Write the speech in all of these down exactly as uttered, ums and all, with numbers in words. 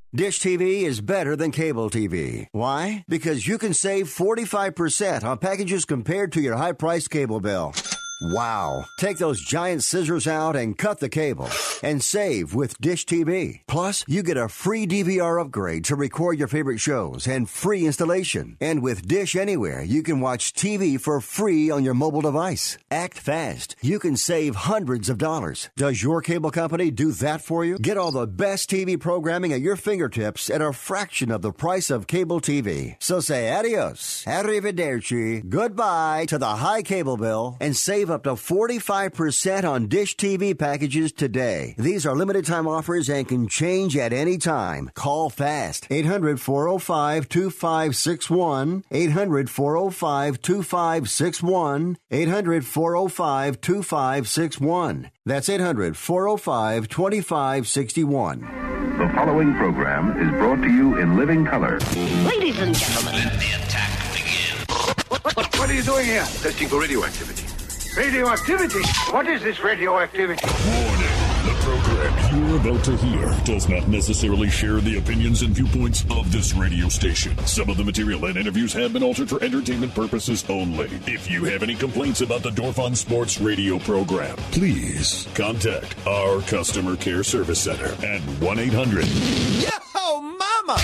Dish T V is better than cable T V. Why? Because you can save forty-five percent on packages compared to your high-priced cable bill. Wow. Take those giant scissors out and cut the cable and save with Dish T V. Plus, you get a free D V R upgrade to record your favorite shows and free installation. And with Dish Anywhere, you can watch T V for free on your mobile device. Act fast. You can save hundreds of dollars. Does your cable company do that for you? Get all the best T V programming at your fingertips at a fraction of the price of cable T V. So say adios, arrivederci, goodbye to the high cable bill and save up to forty-five percent on Dish T V packages today. These are limited time offers and can change at any time. Call fast. eight hundred, four oh five, two five six one. eight hundred, four oh five, two five six one. eight hundred, four oh five, two five six one. That's eight hundred, four oh five, two five six one. The following program is brought to you in living color. Ladies and gentlemen, let the attack begin. What, what, what are you doing here? Testing for radioactivity. Radioactivity? What is this radioactivity? Warning. The program you're about to hear does not necessarily share the opinions and viewpoints of this radio station. Some of the material and interviews have been altered for entertainment purposes only. If you have any complaints about the Dorf on Sports radio program, please contact our customer care service center at one eight hundred. Yo, mama!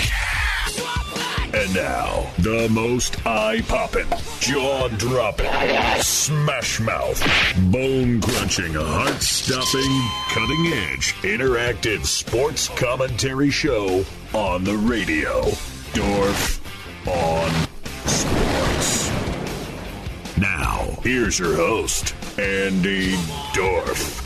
And now, the most eye-popping, jaw-dropping, smash-mouth, bone-crunching, heart-stopping, cutting-edge, interactive sports commentary show on the radio. Dorf on Sports. Now, here's your host, Andy Dorf.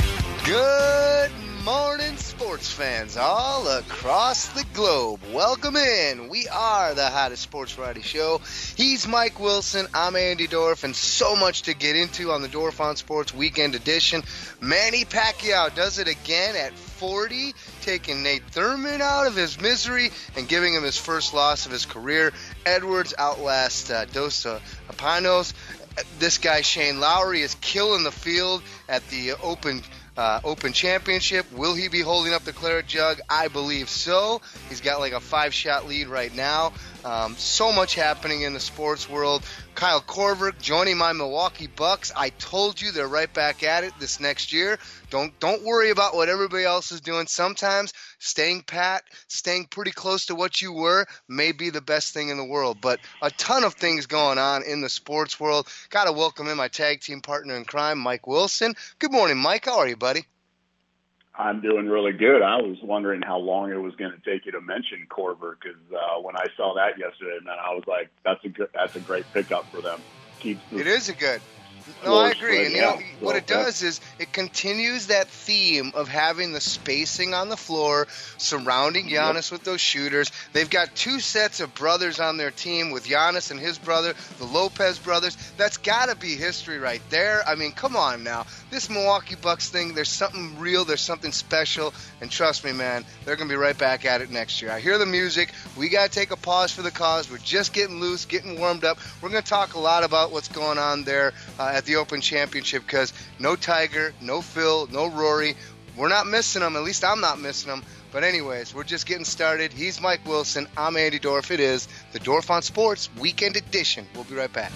Good morning, sports fans all across the globe. Welcome in. We are the hottest sports variety show. He's Mike Wilson. I'm Andy Dorf, and so much to get into on the Dorf on Sports Weekend Edition. Manny Pacquiao does it again at forty, taking Nate Thurman out of his misery and giving him his first loss of his career. Edwards outlasts uh, Dos Panos. This guy, Shane Lowry, is killing the field at the Open Uh, Open Championship. Will he be holding up the claret jug? I believe so. He's got like a five-shot lead right now. Um, so much happening in the sports world. Kyle Korver joining my Milwaukee Bucks. I told you they're right back at it this next year. Don't don't worry about what everybody else is doing. Sometimes staying pat, staying pretty close to what you were may be the best thing in the world. But a ton of things going on in the sports world. Got to welcome in my tag team partner in crime, Mike Wilson. Good morning, Mike. How are you, buddy? I'm doing really good. I was wondering how long it was going to take you to mention Korver, because uh, when I saw that yesterday, man, I was like, "That's a good, that's a great pickup for them." Keeps the it is a good. No, I agree. And you know what it does is it continues that theme of having the spacing on the floor surrounding Giannis with those shooters. They've got two sets of brothers on their team with Giannis and his brother, the Lopez brothers. That's got to be history right there. I mean, come on now. This Milwaukee Bucks thing, there's something real, there's something special, and trust me, man, they're going to be right back at it next year. I hear the music. We got to take a pause for the cause. We're just getting loose, getting warmed up. We're going to talk a lot about what's going on there uh, at the Open Championship, because no Tiger, no Phil, no Rory. We're not missing them. At least I'm not missing them. But anyways, we're just getting started. He's Mike Wilson. I'm Andy Dorf. It is the Dorf on Sports Weekend Edition. We'll be right back.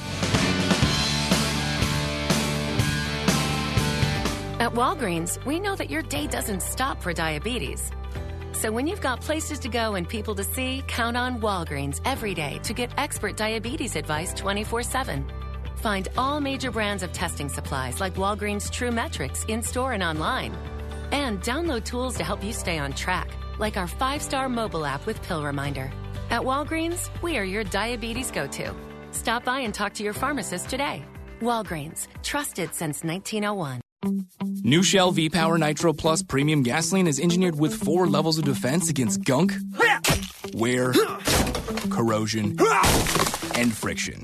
At Walgreens, we know that your day doesn't stop for diabetes. So when you've got places to go and people to see, count on Walgreens every day to get expert diabetes advice twenty-four seven. Find all major brands of testing supplies like Walgreens True Metrics in-store and online. And download tools to help you stay on track, like our five-star mobile app with Pill Reminder. At Walgreens, we are your diabetes go-to. Stop by and talk to your pharmacist today. Walgreens, trusted since nineteen oh one. New Shell V-Power Nitro Plus Premium Gasoline is engineered with four levels of defense against gunk, wear, corrosion, and friction.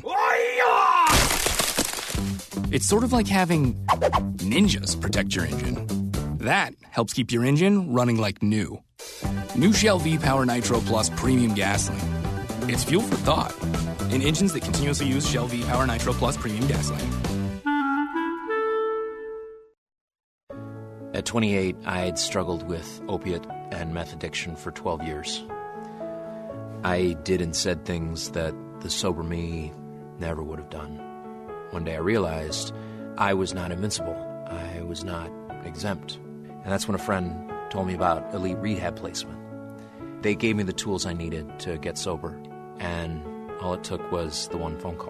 It's sort of like having ninjas protect your engine. That helps keep your engine running like new. New Shell V-Power Nitro Plus Premium Gasoline. It's fuel for thought in engines that continuously use Shell V-Power Nitro Plus Premium Gasoline. At twenty-eight, I had struggled with opiate and meth addiction for twelve years. I did and said things that the sober me never would have done. One day I realized I was not invincible. I was not exempt. And that's when a friend told me about Elite Rehab Placement. They gave me the tools I needed to get sober, and all it took was the one phone call.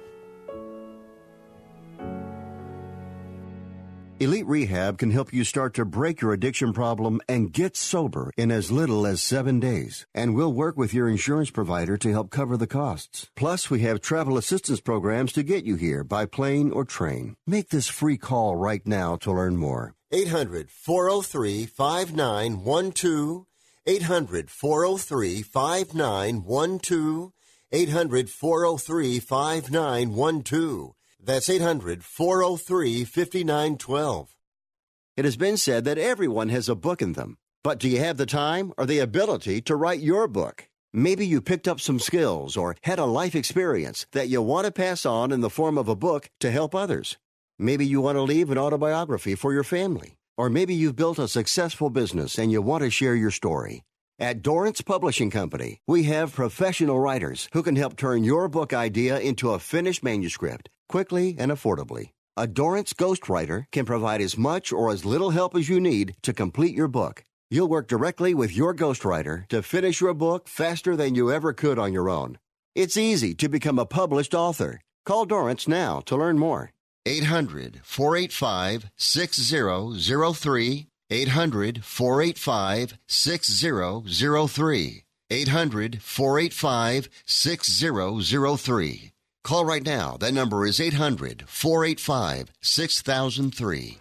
Elite Rehab can help you start to break your addiction problem and get sober in as little as seven days. And we'll work with your insurance provider to help cover the costs. Plus, we have travel assistance programs to get you here by plane or train. Make this free call right now to learn more. eight hundred, four oh three, five nine one two. eight hundred, four oh three, five nine one two. eight hundred, four oh three, five nine one two. That's eight hundred, four oh three, five nine one two. It has been said that everyone has a book in them. But do you have the time or the ability to write your book? Maybe you picked up some skills or had a life experience that you want to pass on in the form of a book to help others. Maybe you want to leave an autobiography for your family. Or maybe you've built a successful business and you want to share your story. At Dorrance Publishing Company, we have professional writers who can help turn your book idea into a finished manuscript quickly and affordably. A Dorrance ghostwriter can provide as much or as little help as you need to complete your book. You'll work directly with your ghostwriter to finish your book faster than you ever could on your own. It's easy to become a published author. Call Dorrance now to learn more. eight hundred, four eight five, six zero zero three. eight hundred, four eight five, six zero zero three. eight hundred, four eight five, six zero zero three. Call right now. That number is eight hundred, four eight five, six thousand three.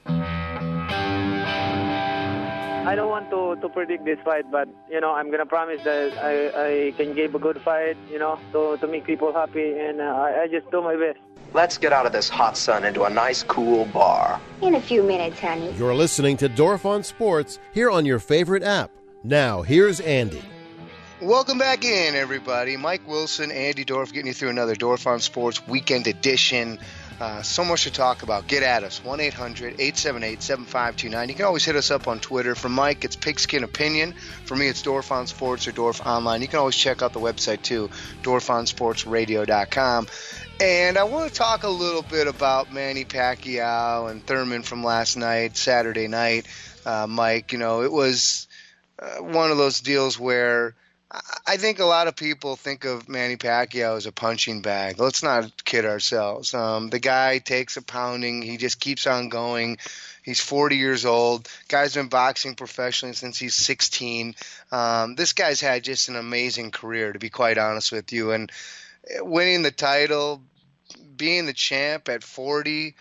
I don't want to, to predict this fight, but, you know, I'm going to promise that I, I can give a good fight, you know, to, to make people happy, and uh, I, I just do my best. Let's get out of this hot sun into a nice, cool bar. In a few minutes, honey. You're listening to Dorf on Sports here on your favorite app. Now, here's Andy. Welcome back in, everybody. Mike Wilson, Andy Dorf, getting you through another Dorf on Sports weekend edition. Uh, so much to talk about. Get at us, one eight hundred, eight seven eight, seven five two nine. You can always hit us up on Twitter. For Mike, it's Pigskin Opinion. For me, it's Dorf on Sports or Dorf Online. You can always check out the website, too, dorf on sports radio dot com. And I want to talk a little bit about Manny Pacquiao and Thurman from last night, Saturday night. Uh, Mike, you know, it was uh, one of those deals where I think a lot of people think of Manny Pacquiao as a punching bag. Let's not kid ourselves. Um, the guy takes a pounding. He just keeps on going. He's forty years old. Guy's been boxing professionally since he's sixteen. Um, this guy's had just an amazing career, to be quite honest with you. And winning the title, being the champ at forty,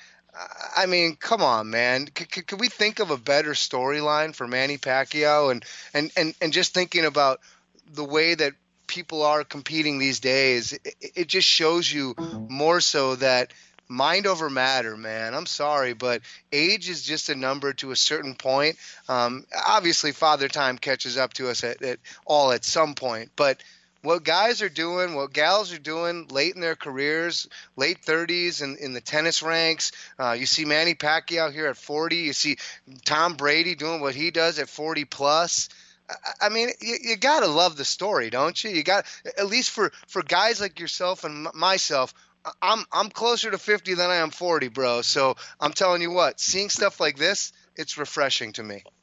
I mean, come on, man. C- c- could we think of a better storyline for Manny Pacquiao? And, and, and, and just thinking about the way that people are competing these days, it, it just shows you more so that mind over matter, man. I'm sorry, but age is just a number to a certain point. Um, obviously, Father Time catches up to us at, at all at some point. But what guys are doing, what gals are doing late in their careers, late thirties in, in the tennis ranks, uh, you see Manny Pacquiao here at forty. You see Tom Brady doing what he does at forty plus. I mean, you, you got to love the story, don't you? You got, at least for, for guys like yourself and m- myself, I'm I'm closer to fifty than I am forty, bro. So I'm telling you what, seeing stuff like this, it's refreshing to me.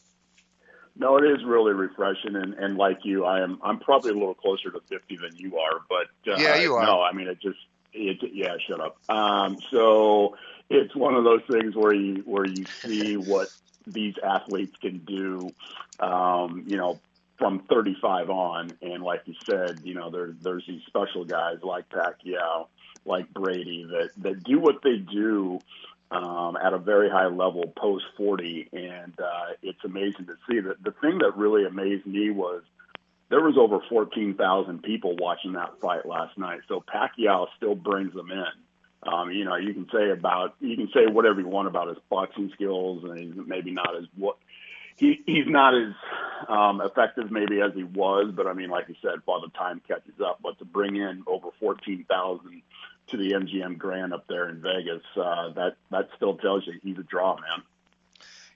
No, it is really refreshing, and, and like you, I am I'm probably a little closer to fifty than you are, but uh, yeah, you are. No, I mean it just it yeah, shut up. Um, so it's one of those things where you where you see what these athletes can do, um, you know, from thirty-five on. And like you said, you know, there, there's these special guys like Pacquiao, like Brady, that, that do what they do um, at a very high level post forty. And uh, it's amazing to see. That the thing that really amazed me was there was over fourteen thousand people watching that fight last night. So Pacquiao still brings them in. Um, you know, you can say about you can say whatever you want about his boxing skills, and he's maybe not as what he he's not as um, effective maybe as he was. But I mean, like you said, Father Time catches up. But to bring in over fourteen thousand to the M G M Grand up there in Vegas, uh, that that still tells you he's a draw, man.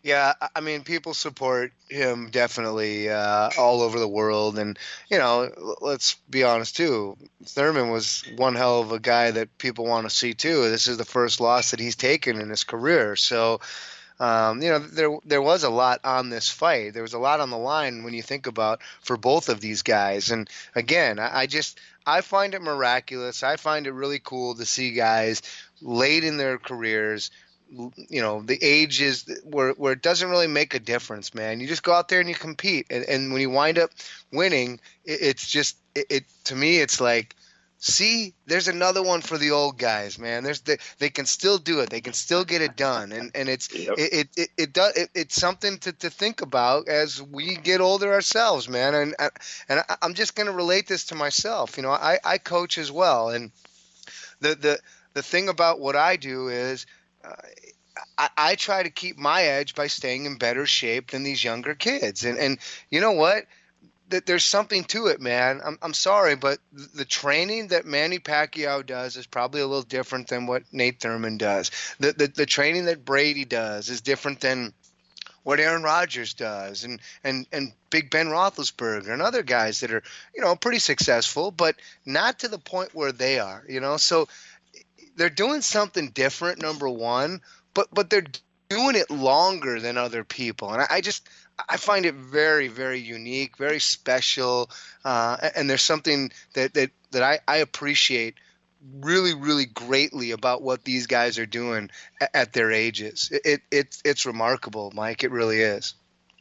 Yeah, I mean, people support him definitely uh, all over the world, and you know, let's be honest too. Thurman was one hell of a guy that people want to see too. This is the first loss that he's taken in his career, so um, you know, there there was a lot on this fight. There was a lot on the line when you think about for both of these guys. And again, I, I just I find it miraculous. I find it really cool to see guys late in their careers. You know, the age is where where it doesn't really make a difference, man. You just go out there and you compete, and, and when you wind up winning, it, it's just it, it to me, it's like, see, there's another one for the old guys, man. There's they, they can still do it. They can still get it done, and and it's yep. it, it it it does it, it's something to, to think about as we get older ourselves, man. And and I'm just gonna relate this to myself. You know, I I coach as well, and the the the thing about what I do is. Uh, I, I try to keep my edge by staying in better shape than these younger kids. And, and you know what? Th- there's something to it, man. I'm, I'm sorry, but the training that Manny Pacquiao does is probably a little different than what Nate Thurman does. The, the, the training that Brady does is different than what Aaron Rodgers does, and, and, and Big Ben Roethlisberger and other guys that are, you know, pretty successful, but not to the point where they are, you know? So they're doing something different, number one, but but they're doing it longer than other people. And I, I just I find it very, very unique, very special. Uh, and there's something that, that, that I, I appreciate really, really greatly about what these guys are doing at, at their ages. It, it it's it's remarkable, Mike. It really is.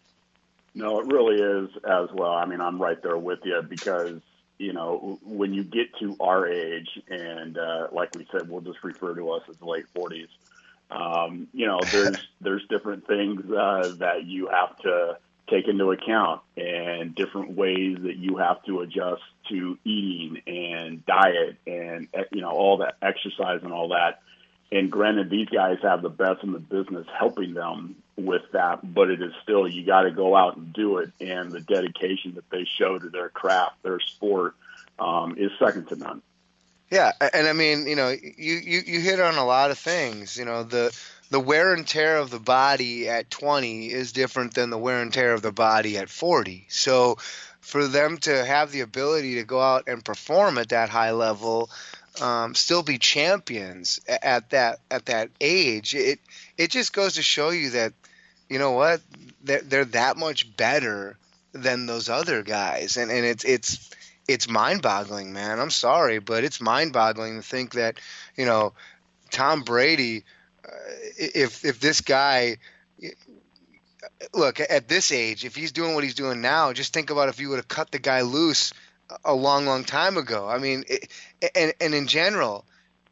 No, it really is as well. I mean, I'm right there with you because, you know, when you get to our age, and uh, like we said, we'll just refer to us as late forties. Um, you know, there's there's different things uh, that you have to take into account, and different ways that you have to adjust to eating and diet, and you know, all that exercise and all that. And granted, these guys have the best in the business helping them with that, but it is still, you got to go out and do it. And the dedication that they show to their craft, their sport, um, is second to none. Yeah. And I mean, you know, you, you, you hit on a lot of things. You know, the, the wear and tear of the body at twenty is different than the wear and tear of the body at forty. So for them to have the ability to go out and perform at that high level, Um, still be champions at that at that age, it it just goes to show you that, you know what, they're, they're that much better than those other guys, and and it's it's it's mind-boggling, man. I'm sorry, but it's mind-boggling to think that, you know, Tom Brady, uh, if if this guy, look, at this age, if he's doing what he's doing now, just think about if you would have cut the guy loose a long, long time ago. I mean, it, and and in general,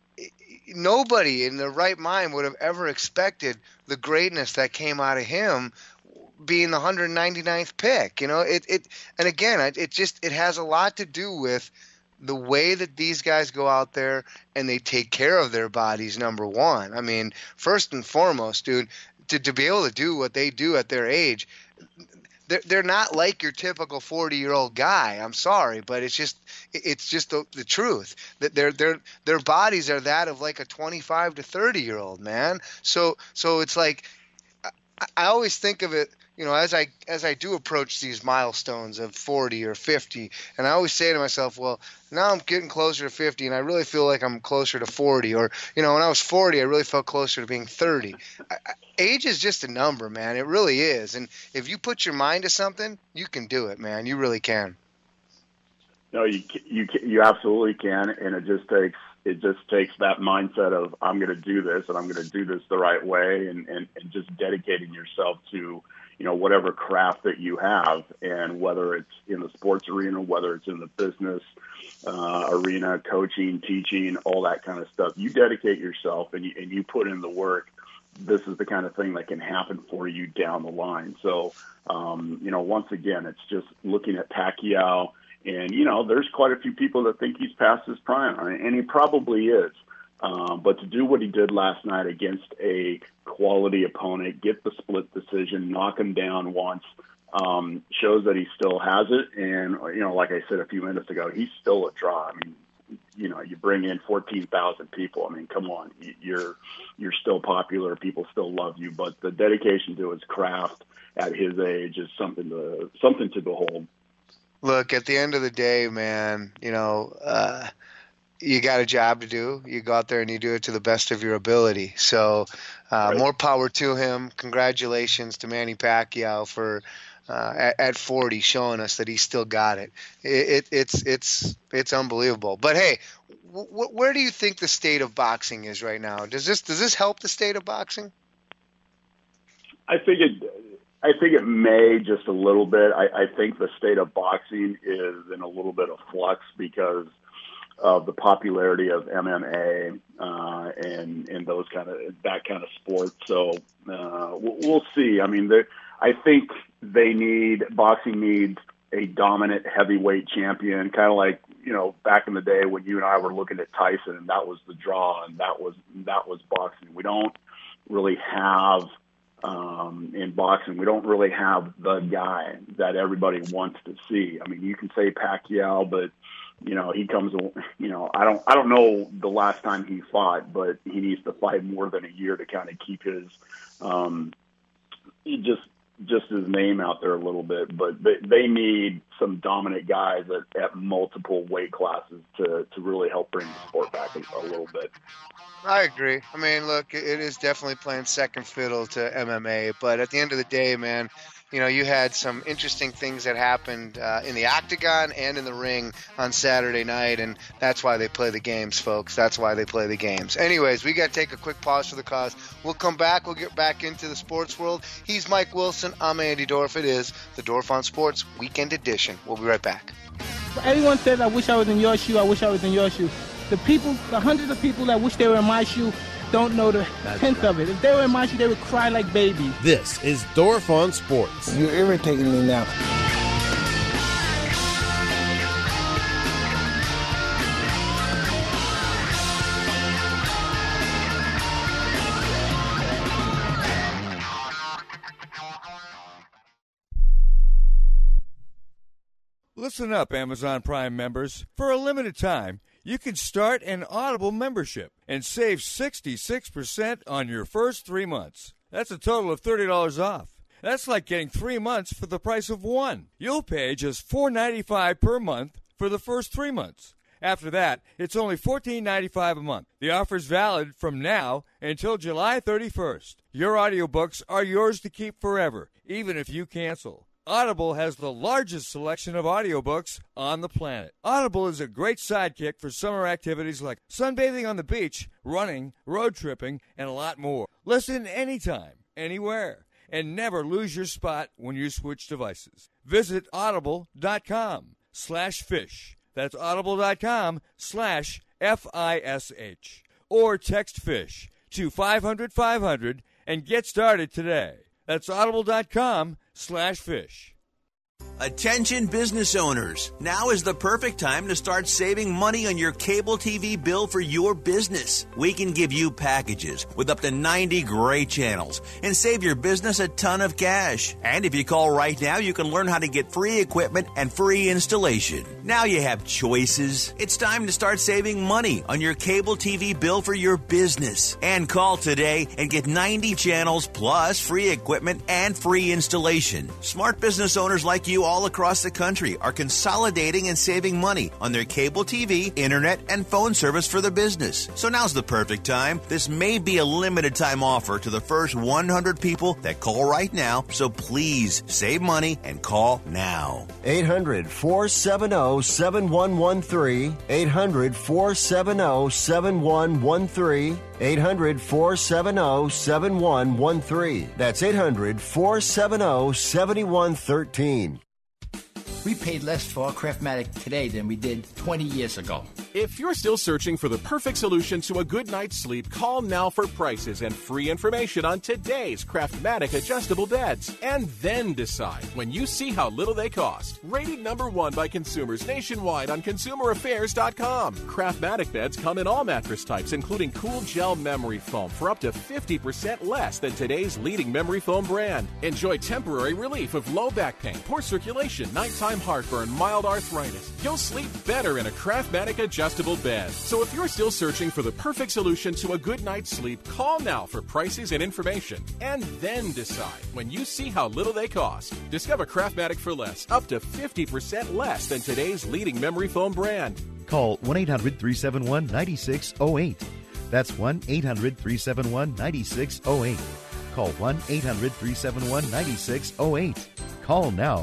nobody in their right mind would have ever expected the greatness that came out of him being the one hundred ninety-ninth pick. You know, it it and again, it just it has a lot to do with the way that these guys go out there and they take care of their bodies. Number one, I mean, first and foremost, dude, to to be able to do what they do at their age. They're, they're not like your typical forty-year-old guy. I'm sorry, but it's just it's just the, the truth. That their their their bodies are that of like a twenty-five to thirty-year-old, man. So so it's like I, I always think of it, you know, as I as I do approach these milestones of forty or fifty, and I always say to myself, well, now I'm getting closer to fifty, and I really feel like I'm closer to forty. Or, you know, when I was forty, I really felt closer to being thirty. I, I, age is just a number, man. It really is. And if you put your mind to something, you can do it, man. You really can. No, you you you absolutely can, and it just takes it just takes that mindset of I'm going to do this, and I'm going to do this the right way, and, and, and just dedicating yourself to, you know, whatever craft that you have, and whether it's in the sports arena, whether it's in the business uh, arena, coaching, teaching, all that kind of stuff. You dedicate yourself, and you, and you put in the work. This is the kind of thing that can happen for you down the line. So, um, you know, once again, it's just looking at Pacquiao, and, you know, there's quite a few people that think he's past his prime, and he probably is. Um, but to do what he did last night against a quality opponent, get the split decision, knock him down once, um, shows that he still has it. And, you know, like I said a few minutes ago, he's still a draw. I mean, you know, you bring in fourteen thousand people. I mean, come on, you're you're still popular. People still love you. But the dedication to his craft at his age is something to something to behold. Look, at the end of the day, man, you know, uh, you got a job to do. You go out there and you do it to the best of your ability. So uh, right. more power to him. Congratulations to Manny Pacquiao for uh, at, at forty showing us that he still got it. It, it it's it's it's unbelievable. But hey, w- where do you think the state of boxing is right now? Does this does this help the state of boxing? I think it. I think it may just a little bit. I, I think the state of boxing is in a little bit of flux because of the popularity of M M A uh, and and those kind of that kind of sports. So uh, we'll, we'll see. I mean, I think they need boxing needs a dominant heavyweight champion, kind of like you know back in the day when you and I were looking at Tyson, and that was the draw, and that was that was boxing. We don't really have. Um, in boxing, we don't really have the guy that everybody wants to see. I mean, you can say Pacquiao, but you know he comes. You know, I don't. I don't know the last time he fought, but he needs to fight more than a year to kind of keep his, um, just just his name out there a little bit. But they, they need some dominant guys at, at multiple weight classes to to really help bring the sport back a, a little bit. I agree. I mean, look, it is definitely playing second fiddle to M M A, but at the end of the day, man, you know, you had some interesting things that happened uh, in the octagon and in the ring on Saturday night, and that's why they play the games, folks. That's why they play the games. Anyways, we got to take a quick pause for the cause. We'll come back. We'll get back into the sports world. He's Mike Wilson. I'm Andy Dorf. It is the Dorf on Sports Weekend Edition. We'll be right back. Everyone says, I wish I was in your shoe. I wish I was in your shoe. The people, the hundreds of people that wish they were in my shoe don't know the tenth of it. If they were in my shoe, they would cry like babies. This is Dorf on Sports. You're irritating me now. Listen up, Amazon Prime members. For a limited time, you can start an Audible membership and save sixty-six percent on your first three months. That's a total of thirty dollars off. That's like getting three months for the price of one. You'll pay just four dollars and ninety-five cents per month for the first three months. After that, it's only fourteen dollars and ninety-five cents a month. The offer's valid from now until July thirty-first. Your audiobooks are yours to keep forever, even if you cancel. Audible has the largest selection of audiobooks on the planet. Audible is a great sidekick for summer activities like sunbathing on the beach, running, road tripping, and a lot more. Listen anytime, anywhere, and never lose your spot when you switch devices. Visit audible.com slash fish. That's audible.com slash F I S H. Or text FISH to five hundred five hundred and get started today. That's audible.com slash fish. Attention business owners. Now is the perfect time to start saving money on your cable T V bill for your business. We can give you packages with up to ninety great channels and save your business a ton of cash. And if you call right now, you can learn how to get free equipment and free installation. Now you have choices. It's time to start saving money on your cable T V bill for your business. And call today and get ninety channels plus free equipment and free installation. Smart business owners like you all across the country are consolidating and saving money on their cable T V, internet, and phone service for their business. So now's the perfect time. This may be a limited time offer to the first one hundred people that call right now. So please save money and call now. eight hundred, four seven zero, seven one one three. eight hundred, four seven zero, seven one one three. eight hundred, four seven zero, seven one one three. That's eight hundred, four seven zero, seven one one three. We paid less for our Craftmatic today than we did twenty years ago. If you're still searching for the perfect solution to a good night's sleep, call now for prices and free information on today's Craftmatic adjustable beds. And then decide when you see how little they cost. Rated number one by consumers nationwide on consumer affairs dot com. Craftmatic beds come in all mattress types, including cool gel memory foam for up to fifty percent less than today's leading memory foam brand. Enjoy temporary relief of low back pain, poor circulation, nighttime heartburn, mild arthritis. You'll sleep better in a Craftmatic adjustable Adjustable Bed. So if you're still searching for the perfect solution to a good night's sleep, call now for prices and information, and then decide when you see how little they cost. Discover Craftmatic for less, up to fifty percent less than today's leading memory foam brand. Call one eight hundred three seven one nine six zero eight. That's one eight hundred three seven one nine six zero eight. Call one eight hundred three seven one nine six zero eight. Call now.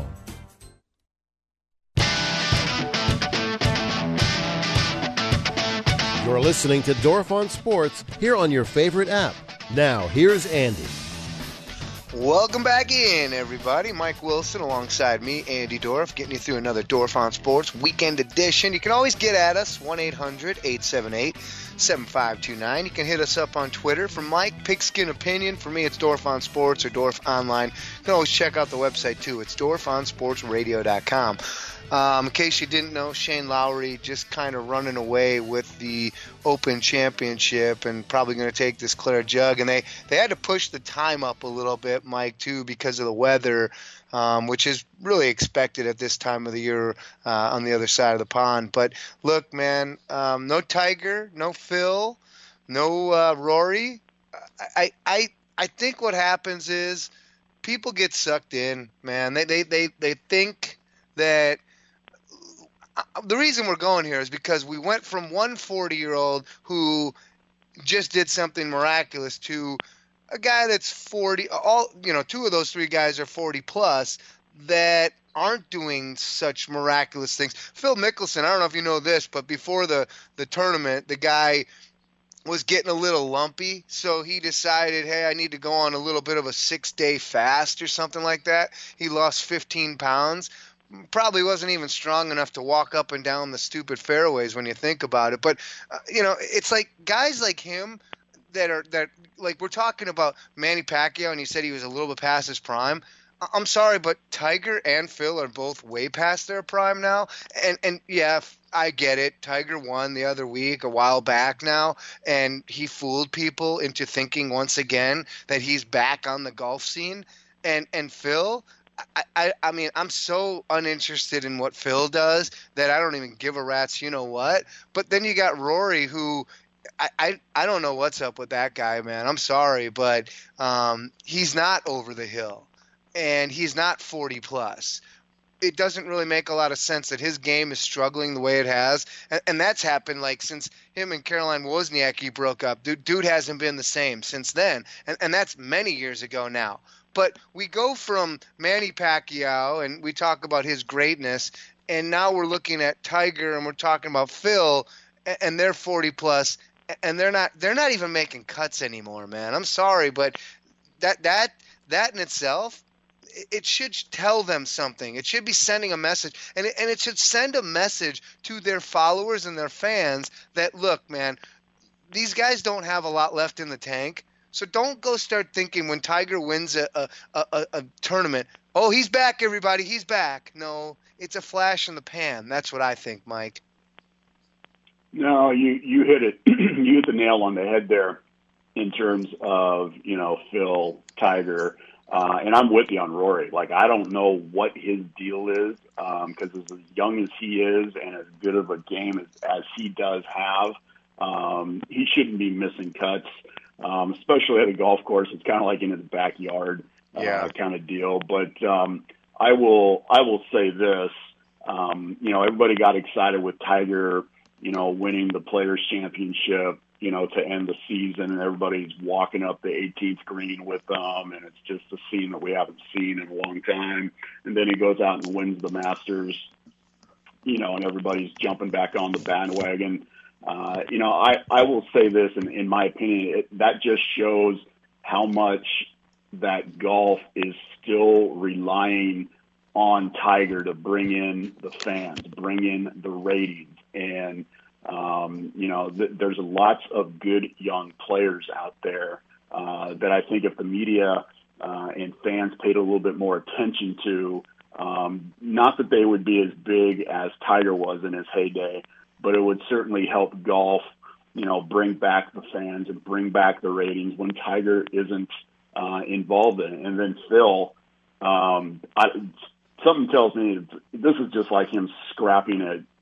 You're listening to Dorf on Sports here on your favorite app. Now, here's Andy. Welcome back in, everybody. Mike Wilson alongside me, Andy Dorf, getting you through another Dorf on Sports weekend edition. You can always get at us, one eight hundred eight seven eight seven five two nine. You can hit us up on Twitter. For Mike, Pigskin Opinion. For me, it's Dorf on Sports or Dorf Online. You can always check out the website, too. It's dorf on sports radio dot com. Um, in case you didn't know, Shane Lowry just kind of running away with the Open Championship and probably going to take this Claire Jug. And they, they had to push the time up a little bit, Mike, too, because of the weather, um, which is really expected at this time of the year uh, on the other side of the pond. But look, man, um, no Tiger, no Phil, no uh, Rory. I, I, I think what happens is people get sucked in, man. They, they, they, they think that the reason we're going here is because we went from one forty-year-old who just did something miraculous to a guy that's forty. All you know, two of those three guys are forty plus that aren't doing such miraculous things. Phil Mickelson, I don't know if you know this, but before the the tournament, the guy was getting a little lumpy, so he decided, hey, I need to go on a little bit of a six-day fast or something like that. He lost fifteen pounds. Probably wasn't even strong enough to walk up and down the stupid fairways when you think about it. But, uh, you know, it's like guys like him that are that like we're talking about Manny Pacquiao, and he said he was a little bit past his prime. I'm sorry, but Tiger and Phil are both way past their prime now. And, and yeah, I get it. Tiger won the other week, a while back now, and he fooled people into thinking once again that he's back on the golf scene. And, and Phil – I, I, I mean, I'm so uninterested in what Phil does that I don't even give a rat's you know what. But then you got Rory, who I, I, I don't know what's up with that guy, man. I'm sorry, but um, he's not over the hill, and he's not forty plus. It doesn't really make a lot of sense that his game is struggling the way it has, and, and that's happened like since him and Caroline Wozniacki broke up. Dude, dude hasn't been the same since then, and, and that's many years ago now. But we go from Manny Pacquiao, and we talk about his greatness, and now we're looking at Tiger, and we're talking about Phil, and they're forty plus, and they're not they're not even making cuts anymore, man. I'm sorry, but that that that in itself, it should tell them something. It should be sending a message, and it, and it should send a message to their followers and their fans that, look, man, these guys don't have a lot left in the tank. So don't go start thinking when Tiger wins a, a, a, a tournament, oh, he's back, everybody, he's back. No, it's a flash in the pan. That's what I think, Mike. No, you, you hit it. You hit the nail on the head there in terms of, you know, Phil, Tiger, uh, and I'm with you on Rory. Like, I don't know what his deal is because um, as young as he is and as good of a game as, as he does have, um, he shouldn't be missing cuts. Um, especially at a golf course, it's kind of like in his backyard uh, yeah. kind of deal. But um, I will, I will say this: um, you know, everybody got excited with Tiger, you know, winning the Players Championship, you know, to end the season, and everybody's walking up the eighteenth green with them, and it's just a scene that we haven't seen in a long time. And then he goes out and wins the Masters, you know, and everybody's jumping back on the bandwagon. Uh, you know, I, I will say this, in, in my opinion, it, that just shows how much that golf is still relying on Tiger to bring in the fans, bring in the ratings. And, um, you know, th- there's lots of good young players out there uh, that I think if the media uh, and fans paid a little bit more attention to, um, not that they would be as big as Tiger was in his heyday, but it would certainly help golf, you know, bring back the fans and bring back the ratings when Tiger isn't uh, involved in it. And then Phil, um, I, something tells me this is just like him scrapping at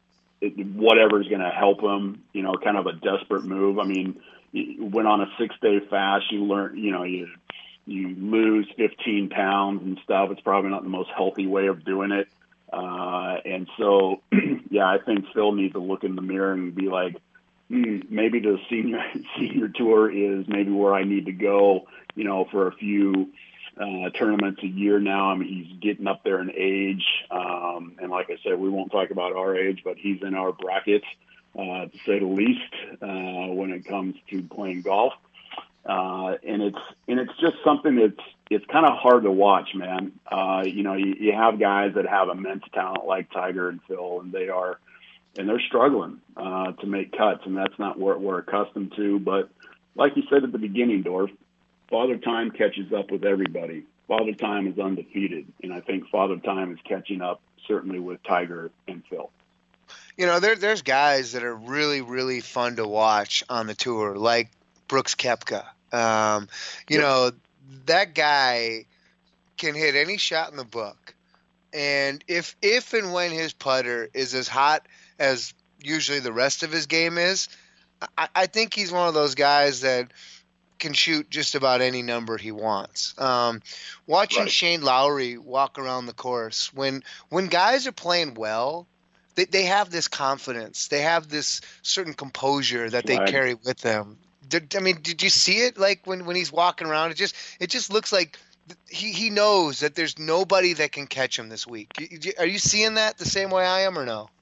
it, whatever's going to help him, you know, kind of a desperate move. I mean, you went on a six-day fast. You learn, you know, you you lose fifteen pounds and stuff. It's probably not the most healthy way of doing it. Uh, and so, yeah, I think Phil needs to look in the mirror and be like, hmm, maybe the senior senior tour is maybe where I need to go, you know, for a few uh, tournaments a year now. I mean, he's getting up there in age. Um, and like I said, we won't talk about our age, but he's in our bracket, uh, to say the least, uh, when it comes to playing golf. Uh, and it's, and it's just something that's, it's kind of hard to watch, man. Uh, you know, you, you have guys that have immense talent like Tiger and Phil, and they are, and they're struggling, uh, to make cuts, and that's not what we're accustomed to. But like you said at the beginning, Dorf, Father Time catches up with everybody. Father Time is undefeated, and I think Father Time is catching up certainly with Tiger and Phil. You know, there, there's guys that are really, really fun to watch on the tour, like Brooks Koepka. Um, you know, that guy can hit any shot in the book. And if if and when his putter is as hot as usually the rest of his game is, I, I think he's one of those guys that can shoot just about any number he wants. Um, watching right. Shane Lowry walk around the course, when when guys are playing well, they, they have this confidence. They have this certain composure that they right. carry with them. Did, I mean, did you see it? Like when, when he's walking around, it just it just looks like he, he knows that there's nobody that can catch him this week. Are you seeing that the same way I am, or no?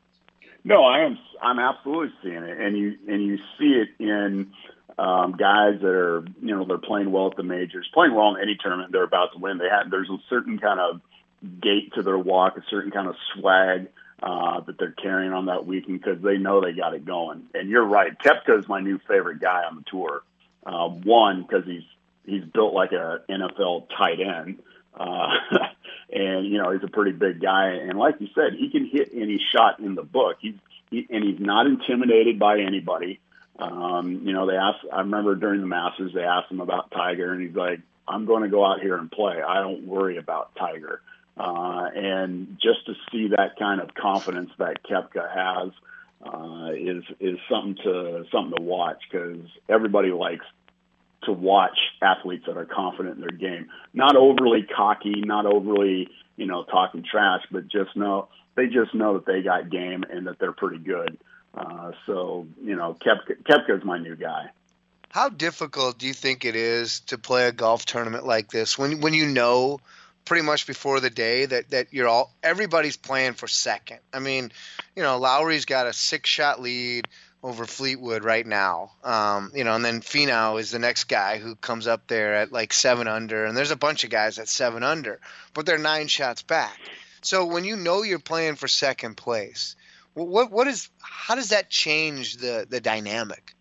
No, I am. I'm absolutely seeing it, and you and you see it in um, guys that are, you know, they're playing well at the majors, playing well in any tournament they're about to win. They have there's a certain kind of gait to their walk, a certain kind of swag uh, that they're carrying on that weekend because they know they got it going. And you're right, Koepka is my new favorite guy on the tour. Uh, one, because he's he's built like a N F L tight end, uh, and you know he's a pretty big guy. And like you said, he can hit any shot in the book. He's he, and he's not intimidated by anybody. Um, you know, they asked. I remember during the Masters, they asked him about Tiger, and he's like, "I'm going to go out here and play. I don't worry about Tiger." Uh, and just to see that kind of confidence that Koepka has uh, is is something to something to watch, because everybody likes to watch athletes that are confident in their game, not overly cocky, not overly, you know, talking trash, but just know they just know that they got game and that they're pretty good. Uh, so, you know, Koepka, Koepka is my new guy. How difficult do you think it is to play a golf tournament like this when when you know pretty much before the day that, that you're all everybody's playing for second? I mean, you know, Lowry's got a six-shot lead over Fleetwood right now. Um, you know, and then Finau is the next guy who comes up there at like seven under, and there's a bunch of guys at seven under, but they're nine shots back. So when you know you're playing for second place, what what is how does that change the, the dynamic?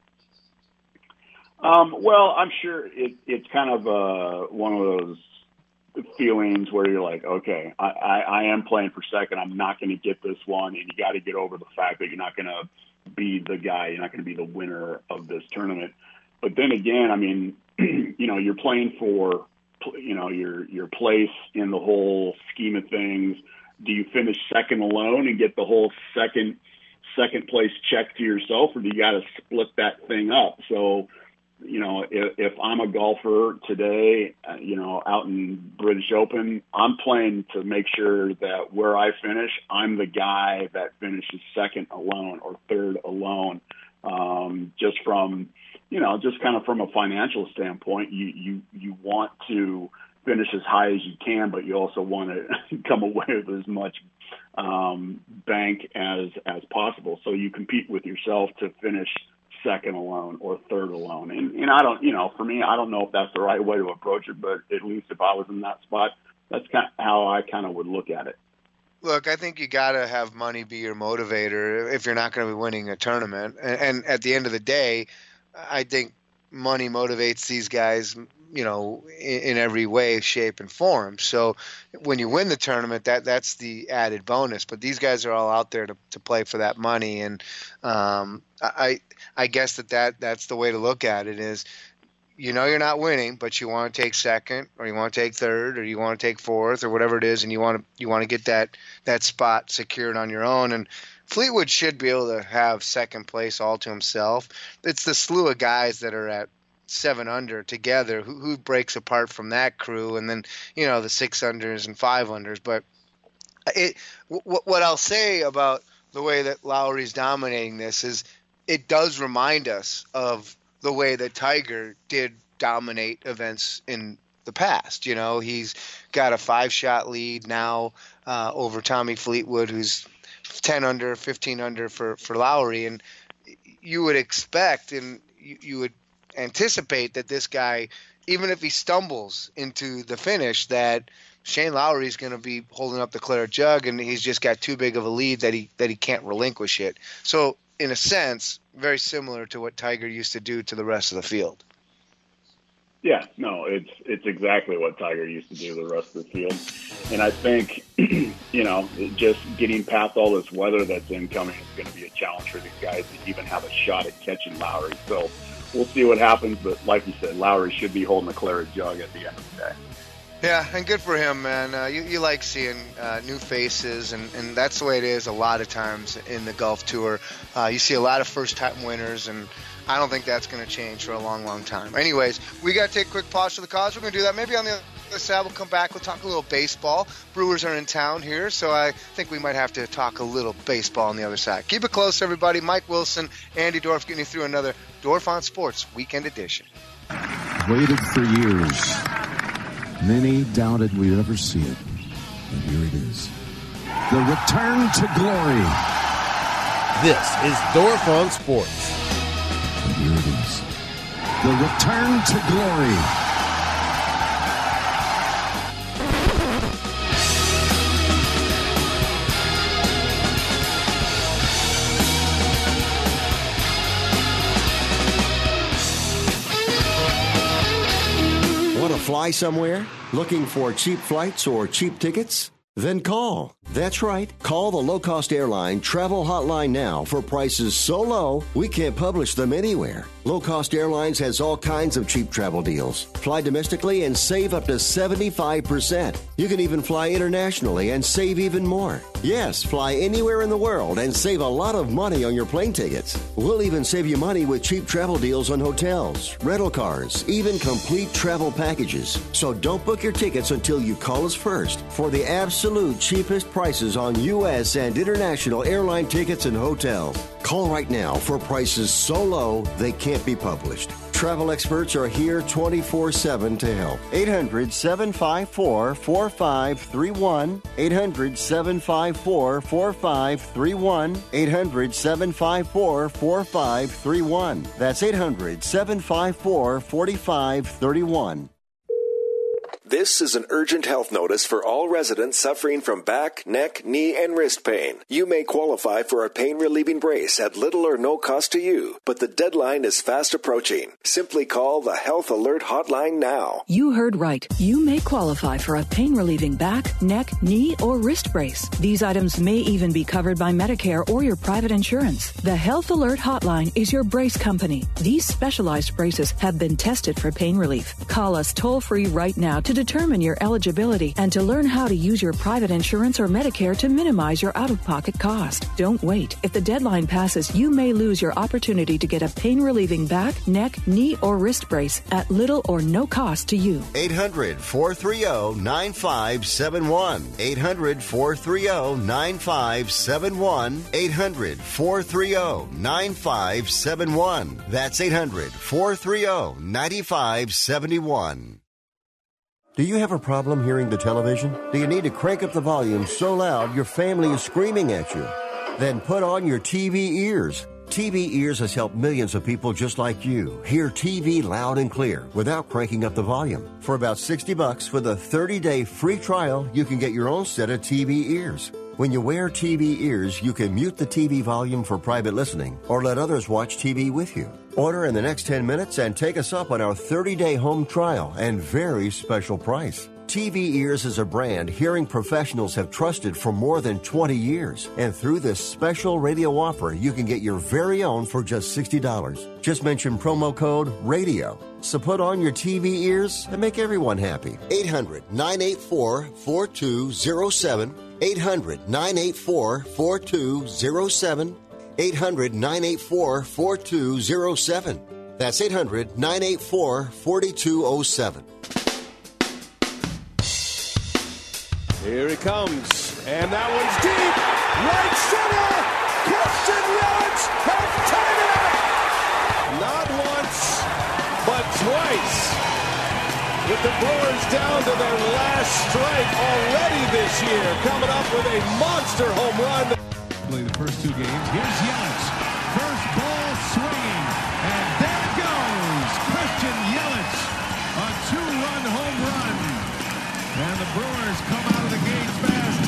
Um, well, I'm sure it, it's kind of uh, one of those feelings where you're like, okay, I, I, I am playing for second. I'm not going to get this one, and you got to get over the fact that you're not going to be the guy. You're not going to be the winner of this tournament. But then again, I mean, you know, you're playing for, you know, your your place in the whole scheme of things. Do you finish second alone and get the whole second second place check to yourself, or do you got to split that thing up? So, you know, if, if I'm a golfer today, uh, you know, out in British Open, I'm playing to make sure that where I finish, I'm the guy that finishes second alone or third alone. Um, just from, you know, just kind of from a financial standpoint, you, you, you want to finish as high as you can, but you also want to come away with as much um, bank as, as possible. So you compete with yourself to finish second alone or third alone. And, and I don't, you know, for me, I don't know if that's the right way to approach it, but at least if I was in that spot, that's kind of how I kind of would look at it. Look, I think you got to have money be your motivator if you're not going to be winning a tournament. And, and at the end of the day, I think money motivates these guys, you know, in, in every way, shape, and form. So when you win the tournament, that that's the added bonus. But these guys are all out there to, to play for that money. And um, I I guess that, that that's the way to look at it is you know you're not winning, but you want to take second, or you want to take third, or you want to take fourth, or whatever it is, and you want to you want to get that that spot secured on your own. And Fleetwood should be able to have second place all to himself. It's the slew of guys that are at seven under together who, who breaks apart from that crew, and then you know the six unders and five unders. But it w- what I'll say about the way that Lowry's dominating this is it does remind us of the way that Tiger did dominate events in the past. You know, he's got a five-shot lead now uh, over Tommy Fleetwood, who's ten under, fifteen under for, for Lowry. And you would expect and you, you would anticipate that this guy, even if he stumbles into the finish, that Shane Lowry is going to be holding up the claret jug, and he's just got too big of a lead that he that he can't relinquish it. So, in a sense, very similar to what Tiger used to do to the rest of the field. Yeah, no, it's it's exactly what Tiger used to do to the rest of the field. And I think, you know, just getting past all this weather that's incoming is going to be a challenge for these guys to even have a shot at catching Lowry. So we'll see what happens. But like you said, Lowry should be holding the claret jug at the end of the day. Yeah, and good for him, man. Uh, you, you like seeing uh, new faces, and, and that's the way it is a lot of times in the golf tour. Uh, you see a lot of first-time winners, and I don't think that's going to change for a long, long time. Anyways, we got to take a quick pause for the cause. We're going to do that. Maybe on the other side we'll come back. We'll talk a little baseball. Brewers are in town here, so I think we might have to talk a little baseball on the other side. Keep it close, everybody. Mike Wilson, Andy Dorf getting you through another Dorf on Sports Weekend Edition. Waited for years. Many doubted we'd ever see it, and here it is. The return to glory. This is Dorf on Sports. And here it is. The return to glory. Want to fly somewhere? Looking for cheap flights or cheap tickets? Then call. That's right. Call the low-cost airline travel hotline now for prices so low we can't publish them anywhere. Low Cost Airlines has all kinds of cheap travel deals. Fly domestically and save up to seventy-five percent. You can even fly internationally and save even more. Yes, fly anywhere in the world and save a lot of money on your plane tickets. We'll even save you money with cheap travel deals on hotels, rental cars, even complete travel packages. So don't book your tickets until you call us first for the absolute cheapest prices on U S and international airline tickets and hotels. Call right now for prices so low they can't be published. Travel experts are here twenty-four seven to help. eight hundred, seven five four, four five three one. eight hundred, seven five four, four five three one. eight hundred, seven five four, four five three one. That's eight hundred, seven five four, four five three one. This is an urgent health notice for all residents suffering from back, neck, knee, and wrist pain. You may qualify for a pain-relieving brace at little or no cost to you, but the deadline is fast approaching. Simply call the Health Alert Hotline now. You heard right. You may qualify for a pain-relieving back, neck, knee, or wrist brace. These items may even be covered by Medicare or your private insurance. The Health Alert Hotline is your brace company. These specialized braces have been tested for pain relief. Call us toll-free right now to determine your eligibility and to learn how to use your private insurance or Medicare to minimize your out-of-pocket cost. Don't wait. If the deadline passes, you may lose your opportunity to get a pain-relieving back, neck, knee, or wrist brace at little or no cost to you. eight hundred, four three zero, nine five seven one. eight hundred, four three zero, nine five seven one. eight hundred, four three zero, nine five seven one. That's eight hundred, four three zero, nine five seven one. Do you have a problem hearing the television? Do you need to crank up the volume so loud your family is screaming at you? Then put on your T V ears. T V Ears has helped millions of people just like you hear T V loud and clear without cranking up the volume. For about sixty bucks with a thirty-day free trial, you can get your own set of T V ears. When you wear T V ears, you can mute the T V volume for private listening or let others watch T V with you. Order in the next ten minutes and take us up on our thirty-day home trial and very special price. T V Ears is a brand hearing professionals have trusted for more than twenty years. And through this special radio offer, you can get your very own for just sixty dollars. Just mention promo code RADIO. So put on your T V ears and make everyone happy. eight hundred, nine eight four, four two zero seven. eight hundred, nine eight four, four two zero seven. eight hundred, nine eight four, four two zero seven. That's eight hundred, nine eight four, four two zero seven. Here he comes, and that one's deep. Right center, Christian Yelich has tied it up. Not once, but twice. With the Brewers down to their last strike already this year, coming up with a monster home run. Play the first two games. Here's Yelich. First ball swinging, and there it goes. Christian Yelich, a two-run home run. And the Brewers come out of the gate fast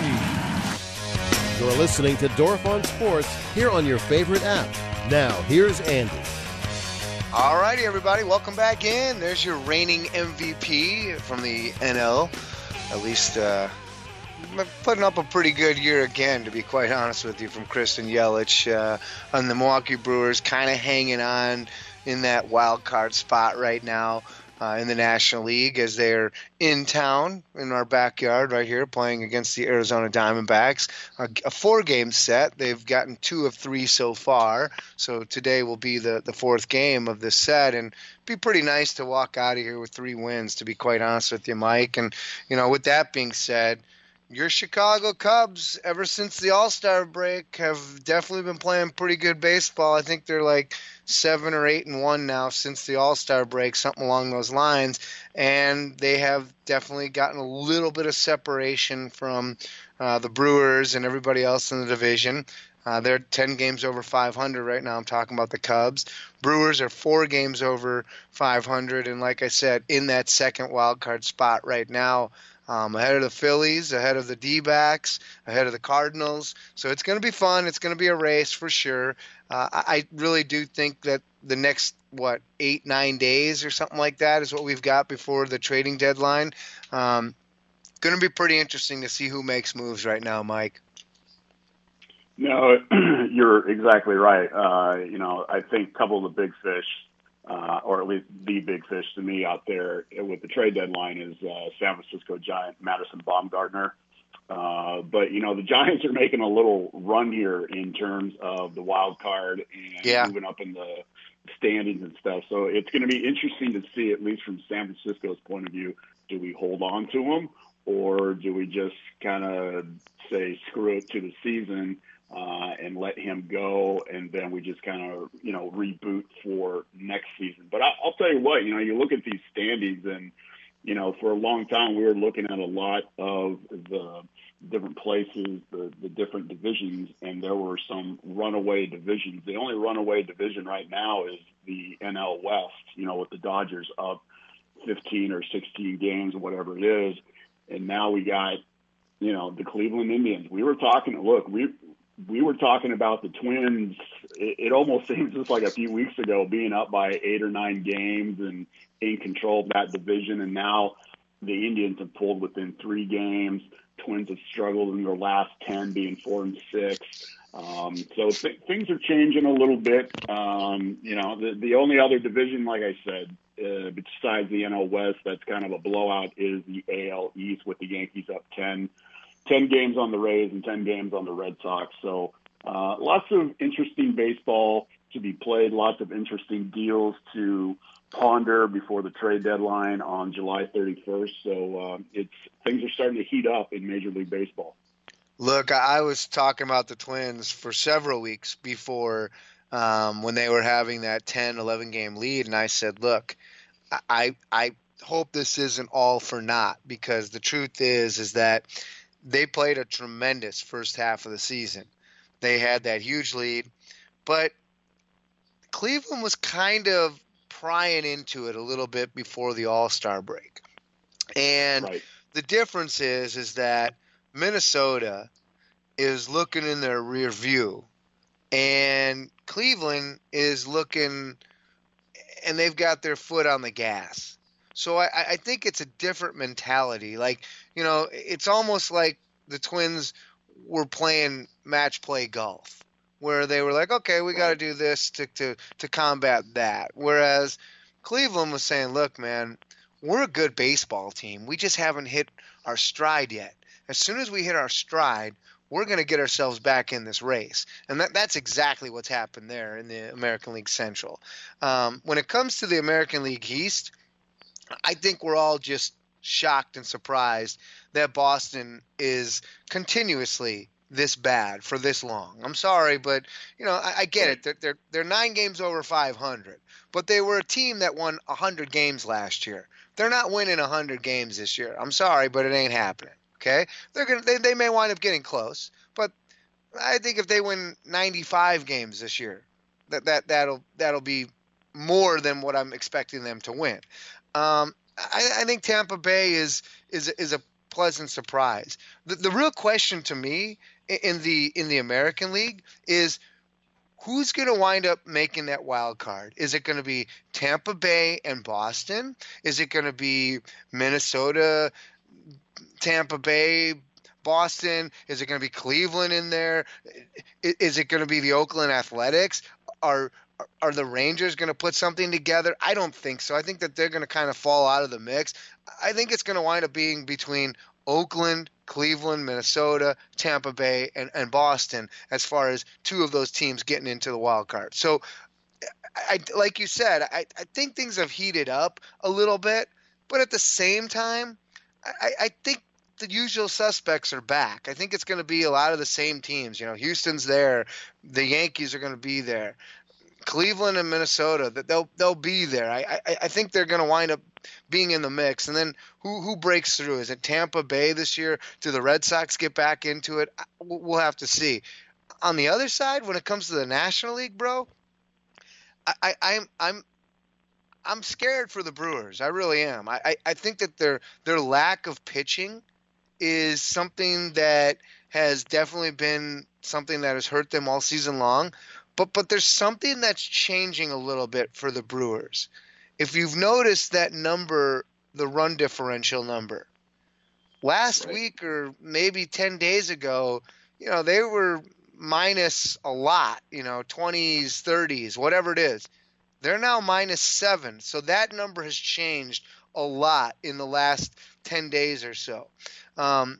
today. You're listening to Dorf on Sports here on your favorite app. Now, here's Andy. All righty, everybody. Welcome back in. There's your reigning M V P from the N L. At least uh, putting up a pretty good year again, to be quite honest with you, from Christian Yelich. Uh, on the Milwaukee Brewers, kind of hanging on in that wild card spot right now. Uh, in the National League, as they're in town in our backyard right here playing against the Arizona Diamondbacks. A, a four-game set. They've gotten two of three so far, so today will be the, the fourth game of this set, and it'd be pretty nice to walk out of here with three wins, to be quite honest with you, Mike. And, you know, with that being said, your Chicago Cubs, ever since the All-Star break, have definitely been playing pretty good baseball. I think they're like seven or eight and one now since the All-Star break, something along those lines. And they have definitely gotten a little bit of separation from uh, the Brewers and everybody else in the division. Uh, they're ten games over five hundred right now. I'm talking about the Cubs. Brewers are four games over five hundred, and like I said, in that second wild card spot right now. Um, ahead of the Phillies, ahead of the D-backs, ahead of the Cardinals. So it's going to be fun. It's going to be a race for sure. Uh, I, I really do think that the next, what, eight, nine days or something like that is what we've got before the trading deadline. Um, going to be pretty interesting to see who makes moves right now, Mike. No, you're exactly right. Uh, you know, I think a couple of the big fish, Uh, or at least the big fish to me out there with the trade deadline is uh, San Francisco Giant Madison Bumgarner. Uh, but, you know, the Giants are making a little run here in terms of the wild card and yeah. moving up in the standings and stuff. So it's going to be interesting to see, at least from San Francisco's point of view, do we hold on to them or do we just kind of say screw it to the season Uh, and let him go, and then we just kind of, you know, reboot for next season. But I, I'll tell you what, you know, you look at these standings, and, you know, for a long time we were looking at a lot of the different places, the, the different divisions, and there were some runaway divisions. The only runaway division right now is the N L West, you know, with the Dodgers up fifteen or sixteen games or whatever it is. And now we got, you know, the Cleveland Indians. We were talking, look, we we were talking about the Twins. It, it almost seems just like a few weeks ago being up by eight or nine games and in control of that division. And now the Indians have pulled within three games. Twins have struggled in their last ten, being four and six. Um, so th- things are changing a little bit. Um, you know, the, the only other division, like I said, uh, besides the N L West, that's kind of a blowout is the A L East with the Yankees up ten, ten games on the Rays and ten games on the Red Sox. So uh, lots of interesting baseball to be played, lots of interesting deals to ponder before the trade deadline on July thirty-first. So uh, it's things are starting to heat up in Major League Baseball. Look, I was talking about the Twins for several weeks before um, when they were having that ten, eleven game lead. And I said, look, I, I hope this isn't all for naught, because the truth is, is that they played a tremendous first half of the season. They had that huge lead, but Cleveland was kind of prying into it a little bit before the All-Star break. And right. the difference is, is that Minnesota is looking in their rear view, and Cleveland is looking, and they've got their foot on the gas. So I, I think it's a different mentality. Like, you know, it's almost like the Twins were playing match play golf, where they were like, okay, we got to do this to, to, to combat that. Whereas Cleveland was saying, look, man, we're a good baseball team. We just haven't hit our stride yet. As soon as we hit our stride, we're going to get ourselves back in this race. And that, that's exactly what's happened there in the American League Central. Um, when it comes to the American League East, I think we're all just shocked and surprised that Boston is continuously this bad for this long. I'm sorry, but you know, I, I get it. They're, they're they're nine games over five hundred, but they were a team that won one hundred games last year. They're not winning one hundred games this year. I'm sorry, but it ain't happening. Okay, they're gonna they, they may wind up getting close, but I think if they win ninety-five games this year, that that that'll that'll be more than what I'm expecting them to win. Um, I, I think Tampa Bay is is is a pleasant surprise. The, the real question to me in the in the American League is who's going to wind up making that wild card? Is it going to be Tampa Bay and Boston? Is it going to be Minnesota, Tampa Bay, Boston? Is it going to be Cleveland in there? Is it going to be the Oakland Athletics? Are Are the Rangers going to put something together? I don't think so. I think that they're going to kind of fall out of the mix. I think it's going to wind up being between Oakland, Cleveland, Minnesota, Tampa Bay, and, and Boston as far as two of those teams getting into the wild card. So, I, like you said, I, I think things have heated up a little bit, but at the same time, I, I think the usual suspects are back. I think it's going to be a lot of the same teams. You know, Houston's there. The Yankees are going to be there. Cleveland and Minnesota, that they'll they'll be there. I I, I think they're going to wind up being in the mix. And then who who breaks through? Is it Tampa Bay this year? Do the Red Sox get back into it? We'll have to see. On the other side, when it comes to the National League, bro, I, I I'm I'm I'm scared for the Brewers. I really am. I, I, I think that their their lack of pitching is something that has definitely been something that has hurt them all season long. But but there's something that's changing a little bit for the Brewers. If you've noticed that number, the run differential number, last right. week or maybe ten days ago, you know, they were minus a lot, you know, twenties, thirties, whatever it is. They're now minus seven. So that number has changed a lot in the last ten days or so. Um,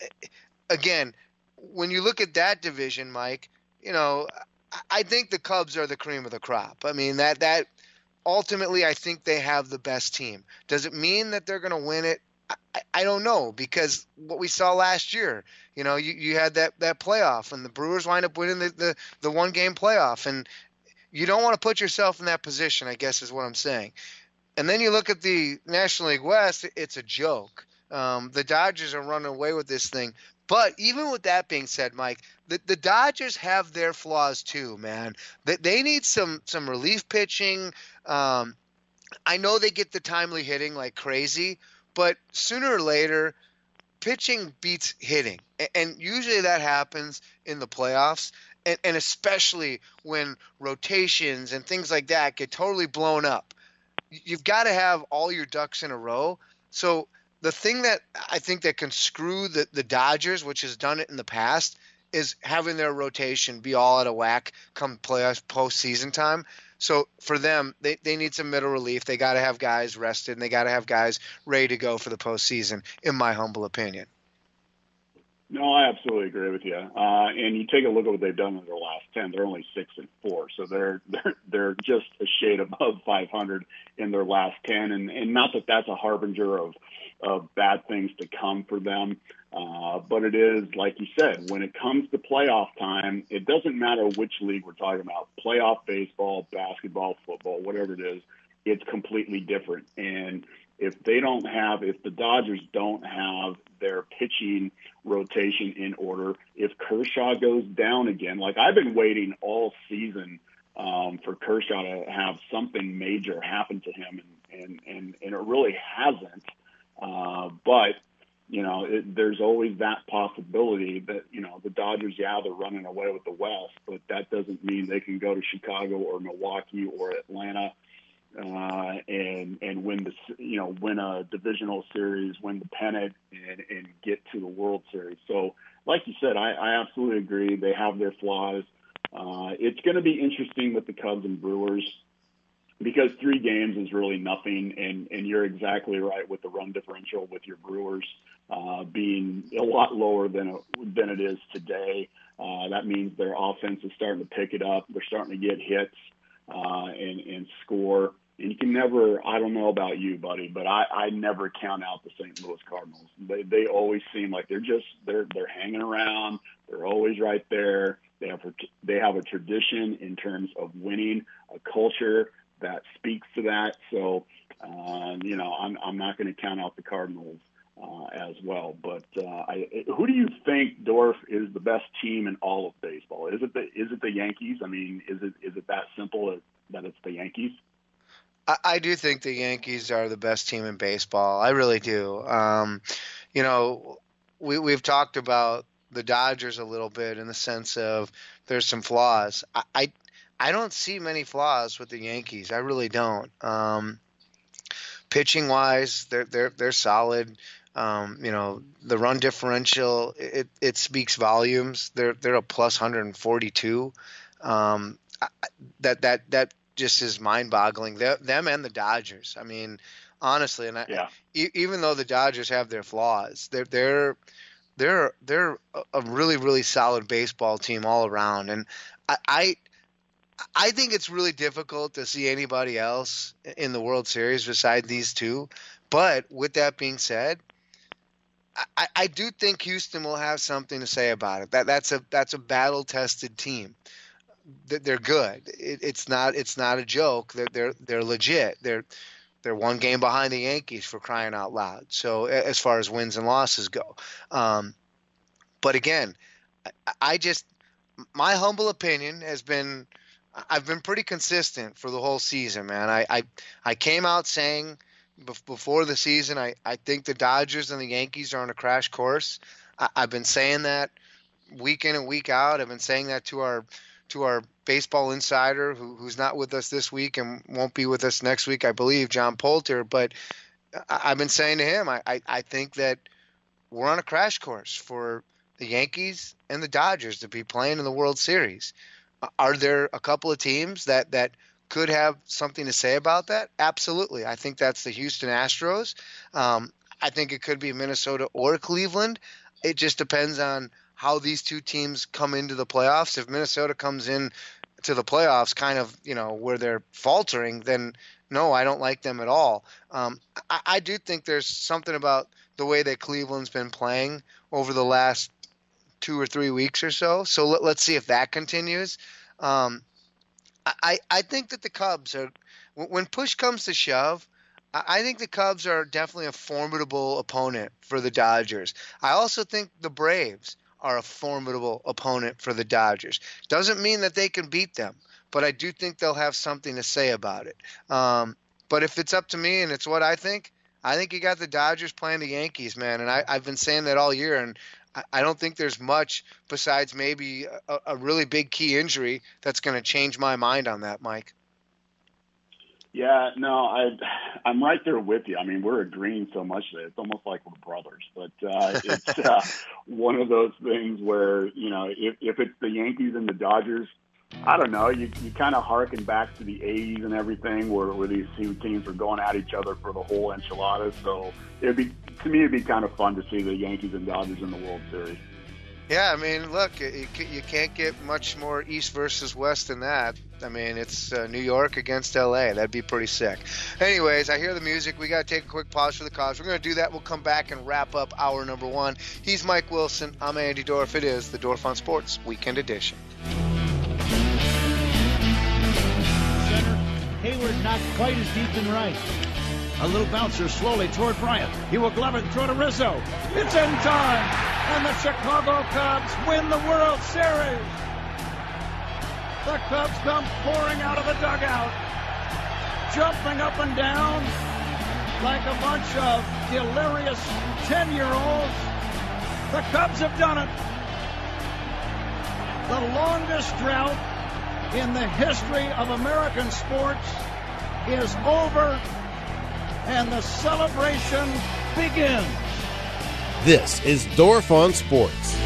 again, when you look at that division, Mike, you know, I think the Cubs are the cream of the crop. I mean, that that ultimately I think they have the best team. Does it mean that they're going to win it? I, I don't know, because what we saw last year, you know, you, you had that, that playoff, and the Brewers wind up winning the, the, the one-game playoff. And you don't want to put yourself in that position, I guess is what I'm saying. And then you look at the National League West, it's a joke. Um, the Dodgers are running away with this thing. But even with that being said, Mike, the, the Dodgers have their flaws too, man. They, they need some some relief pitching. Um, I know they get the timely hitting like crazy, but sooner or later, pitching beats hitting. And, and usually that happens in the playoffs, and, and especially when rotations and things like that get totally blown up. You've got to have all your ducks in a row. So the thing that I think that can screw the, the Dodgers, which has done it in the past, is having their rotation be all out of whack come playoff postseason time. So for them, they, they need some middle relief. They got to have guys rested, and they got to have guys ready to go for the postseason, in my humble opinion. No, I absolutely agree with you. Uh, and you take a look at what they've done in their last ten. They're only six and four, so they're they're they're just a shade above five hundred in their last ten. And, and not that that's a harbinger of of bad things to come for them, uh, but it is, like you said, when it comes to playoff time, it doesn't matter which league we're talking about, playoff baseball, basketball, football, whatever it is, it's completely different. And if they don't have, if the Dodgers don't have their pitching rotation in order, if Kershaw goes down again, like I've been waiting all season um, for Kershaw to have something major happen to him, and, and, and, and it really hasn't. Uh, but, you know, it, there's always that possibility that, you know, the Dodgers, yeah, they're running away with the West, but that doesn't mean they can go to Chicago or Milwaukee or Atlanta uh, and and win the you know win a divisional series, win the pennant, and, and get to the World Series. So, like you said, I, I absolutely agree. They have their flaws. Uh, it's going to be interesting with the Cubs and Brewers because three games is really nothing, and, and you're exactly right with the run differential with your Brewers uh, being a lot lower than than it is today. Uh, that means their offense is starting to pick it up. They're starting to get hits uh, and, and score. And you can never, I don't know about you, buddy, but I, I never count out the Saint Louis Cardinals. They they always seem like they're just, they're they're hanging around. They're always right there. They have, they have a tradition in terms of winning, a culture that speaks to that. So, uh, you know, I'm, I'm not going to count out the Cardinals uh, as well. But uh, I, who do you think, Dorf, is the best team in all of baseball? Is it the is it the Yankees? I mean, is it is it that simple as, that it's the Yankees? I, I do think the Yankees are the best team in baseball. I really do. Um, you know, we we've talked about the Dodgers a little bit in the sense of there's some flaws. I, I I don't see many flaws with the Yankees. I really don't. Um, pitching wise, they're they're they're solid. Um, you know, the run differential it it speaks volumes. They're they're a plus one forty-two. Um, that that that just is mind-boggling. They're, them and the Dodgers. I mean, honestly, and I, yeah. e- even though the Dodgers have their flaws, they're they're they're they're a really really solid baseball team all around. And I. I I think it's really difficult to see anybody else in the World Series besides these two. But with that being said, I, I do think Houston will have something to say about it. That that's a that's a battle-tested team. They're good. It, it's not it's not a joke. They're they're they're legit. They're they're one game behind the Yankees, for crying out loud. So as far as wins and losses go, um, but again, I, I just my humble opinion has been. I've been pretty consistent for the whole season, man. I I, I came out saying before the season, I, I think the Dodgers and the Yankees are on a crash course. I, I've been saying that week in and week out. I've been saying that to our to our baseball insider who, who's not with us this week and won't be with us next week, I believe, John Poulter. But I, I've been saying to him, I, I, I think that we're on a crash course for the Yankees and the Dodgers to be playing in the World Series. Are there a couple of teams that, that could have something to say about that? Absolutely. I think that's the Houston Astros. Um, I think it could be Minnesota or Cleveland. It just depends on how these two teams come into the playoffs. If Minnesota comes in to the playoffs kind of, you know, where they're faltering, then no, I don't like them at all. Um, I, I do think there's something about the way that Cleveland's been playing over the last two or three weeks or so. So let, let's see if that continues. Um, I, I think that the Cubs are, when push comes to shove, I think the Cubs are definitely a formidable opponent for the Dodgers. I also think the Braves are a formidable opponent for the Dodgers. Doesn't mean that they can beat them, but I do think they'll have something to say about it. Um, but if it's up to me and it's what I think, I think you got the Dodgers playing the Yankees, man. And I, I've been saying that all year, and I don't think there's much besides maybe a, a really big key injury that's going to change my mind on that, Mike. Yeah, no, I, I'm right there with you. I mean, we're agreeing so much that it's almost like we're brothers. But uh, it's uh, one of those things where, you know, if, if it's the Yankees and the Dodgers, I don't know, you, you kind of harken back to the eighties and everything where, where these two teams were going at each other for the whole enchilada. So it'd be, to me, it'd be kind of fun to see the Yankees and Dodgers in the World Series. Yeah, I mean, look, you can't get much more East versus West than that. I mean, it's uh, New York against L A. That'd be pretty sick. Anyways, I hear the music. We got to take a quick pause for the cause. We're going to do that. We'll come back and wrap up hour number one. He's Mike Wilson. I'm Andy Dorf. It is the Dorf on Sports Weekend Edition. Center, Hayward not quite as deep in right. A little bouncer slowly toward Bryant. He will glove it and throw to Rizzo. It's in time. And the Chicago Cubs win the World Series. The Cubs come pouring out of the dugout, jumping up and down like a bunch of delirious ten-year-olds. The Cubs have done it. The longest drought in the history of American sports is over, and the celebration begins. This is Dorf on Sports.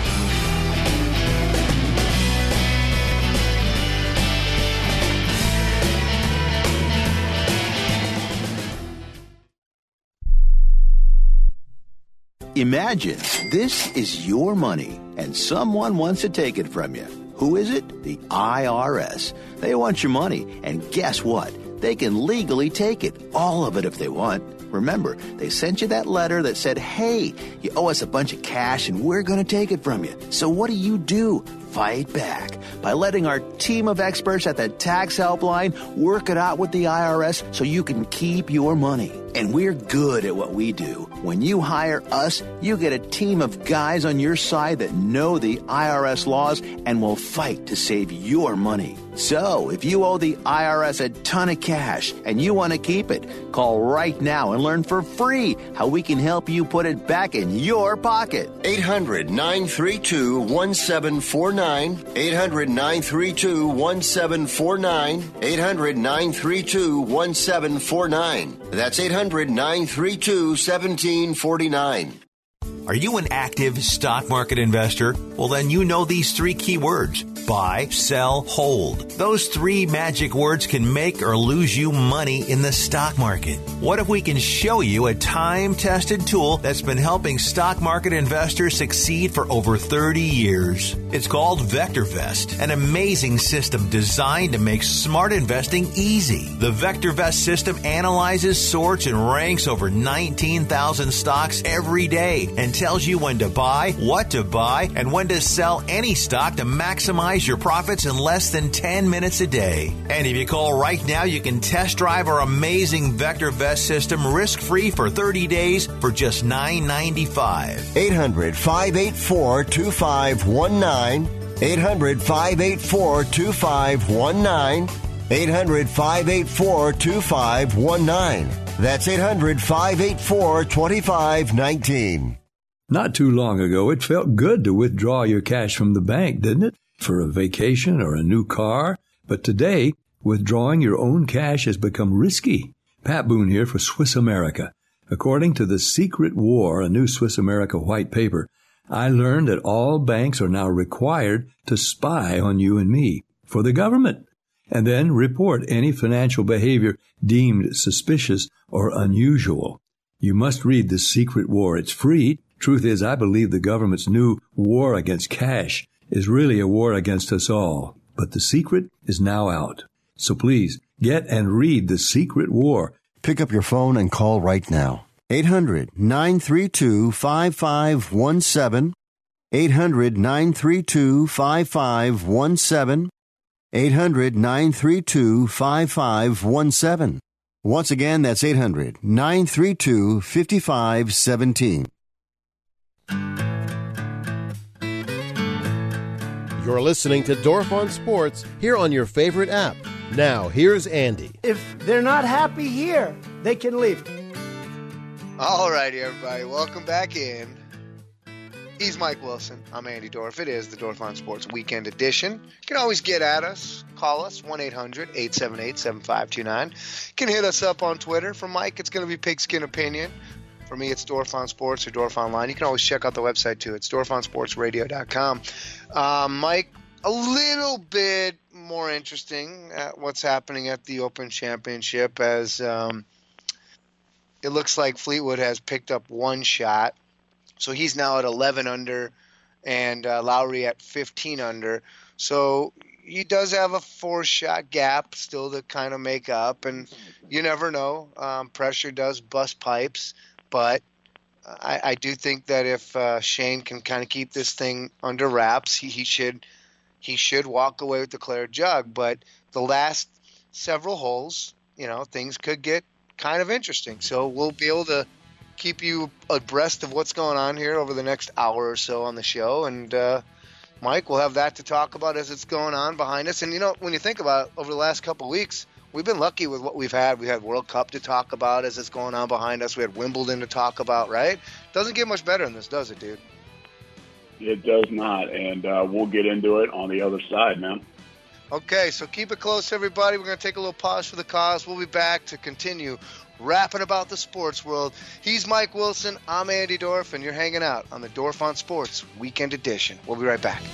Imagine this is your money and someone wants to take it from you. Who is it? The I R S. They want your money, and guess what? They can legally take it, all of it if they want. Remember, they sent you that letter that said, hey, you owe us a bunch of cash and we're going to take it from you. So what do you do? Fight back by letting our team of experts at the Tax Helpline work it out with the I R S so you can keep your money. And we're good at what we do. When you hire us, you get a team of guys on your side that know the I R S laws and will fight to save your money. So, if you owe the I R S a ton of cash and you want to keep it, call right now and learn for free how we can help you put it back in your pocket. eight hundred, nine three two, one seven four nine. eight hundred, nine three two, one seven four nine. eight hundred, nine three two, one seven four nine. That's eight hundred, nine three two, one seven four nine. Are you an active stock market investor? Well, then you know these three key words. Buy, sell, hold. Those three magic words can make or lose you money in the stock market. What if we can show you a time-tested tool that's been helping stock market investors succeed for over thirty years? It's called VectorVest, an amazing system designed to make smart investing easy. The VectorVest system analyzes, sorts, and ranks over nineteen thousand stocks every day and tells you when to buy, what to buy, and when to sell any stock to maximize your profits in less than ten minutes a day. And if you call right now, you can test drive our amazing VectorVest system risk-free for thirty days for just nine ninety-five. eight hundred, five eight four, two five one nine. eight hundred, five eight four, two five one nine. eight hundred, five eight four, two five one nine. That's eight hundred, five eight four, two five one nine. Not too long ago, it felt good to withdraw your cash from the bank, didn't it? For a vacation or a new car. But today, withdrawing your own cash has become risky. Pat Boone here for Swiss America. According to The Secret War, a new Swiss America white paper, I learned that all banks are now required to spy on you and me for the government, and then report any financial behavior deemed suspicious or unusual. You must read The Secret War. It's free. Truth is, I believe the government's new war against cash is really a war against us all. But the secret is now out. So please, get and read The Secret War. Pick up your phone and call right now. eight hundred, nine three two, five five one seven. eight hundred, nine three two, five five one seven. eight hundred, nine three two, five five one seven. Once again, that's eight hundred, nine three two, five five one seven. You're listening to Dorf on Sports here on your favorite app. Now, here's Andy. If they're not happy here, they can leave. All righty, everybody. Welcome back in. He's Mike Wilson. I'm Andy Dorf. It is the Dorf on Sports Weekend Edition. You can always get at us. Call us, one eight hundred, eight seven eight, seven five two nine. You can hit us up on Twitter. For Mike, it's going to be Pigskin Opinion. For me, it's Dorf on Sports or Dorf Online. You can always check out the website, too. It's dorf on sports radio dot com. Um, Mike, a little bit more interesting at what's happening at the Open Championship as um, it looks like Fleetwood has picked up one shot. So he's now at eleven under and uh, Lowry at fifteen under. So he does have a four-shot gap still to kind of make up. And you never know. Um, pressure does bust pipes. But I, I do think that if uh, Shane can kind of keep this thing under wraps, he, he should he should walk away with the clear jug. But the last several holes, you know, things could get kind of interesting. So we'll be able to keep you abreast of what's going on here over the next hour or so on the show. And, uh, Mike, we'll have that to talk about as it's going on behind us. And, you know, when you think about it, over the last couple of weeks, we've been lucky with what we've had. We had World Cup to talk about as it's going on behind us. We had Wimbledon to talk about, right? Doesn't get much better than this, does it, dude? It does not, and uh, we'll get into it on the other side, man. Okay, so keep it close, everybody. We're going to take a little pause for the cause. We'll be back to continue rapping about the sports world. He's Mike Wilson. I'm Andy Dorf, and you're hanging out on the Dorf on Sports Weekend Edition. We'll be right back.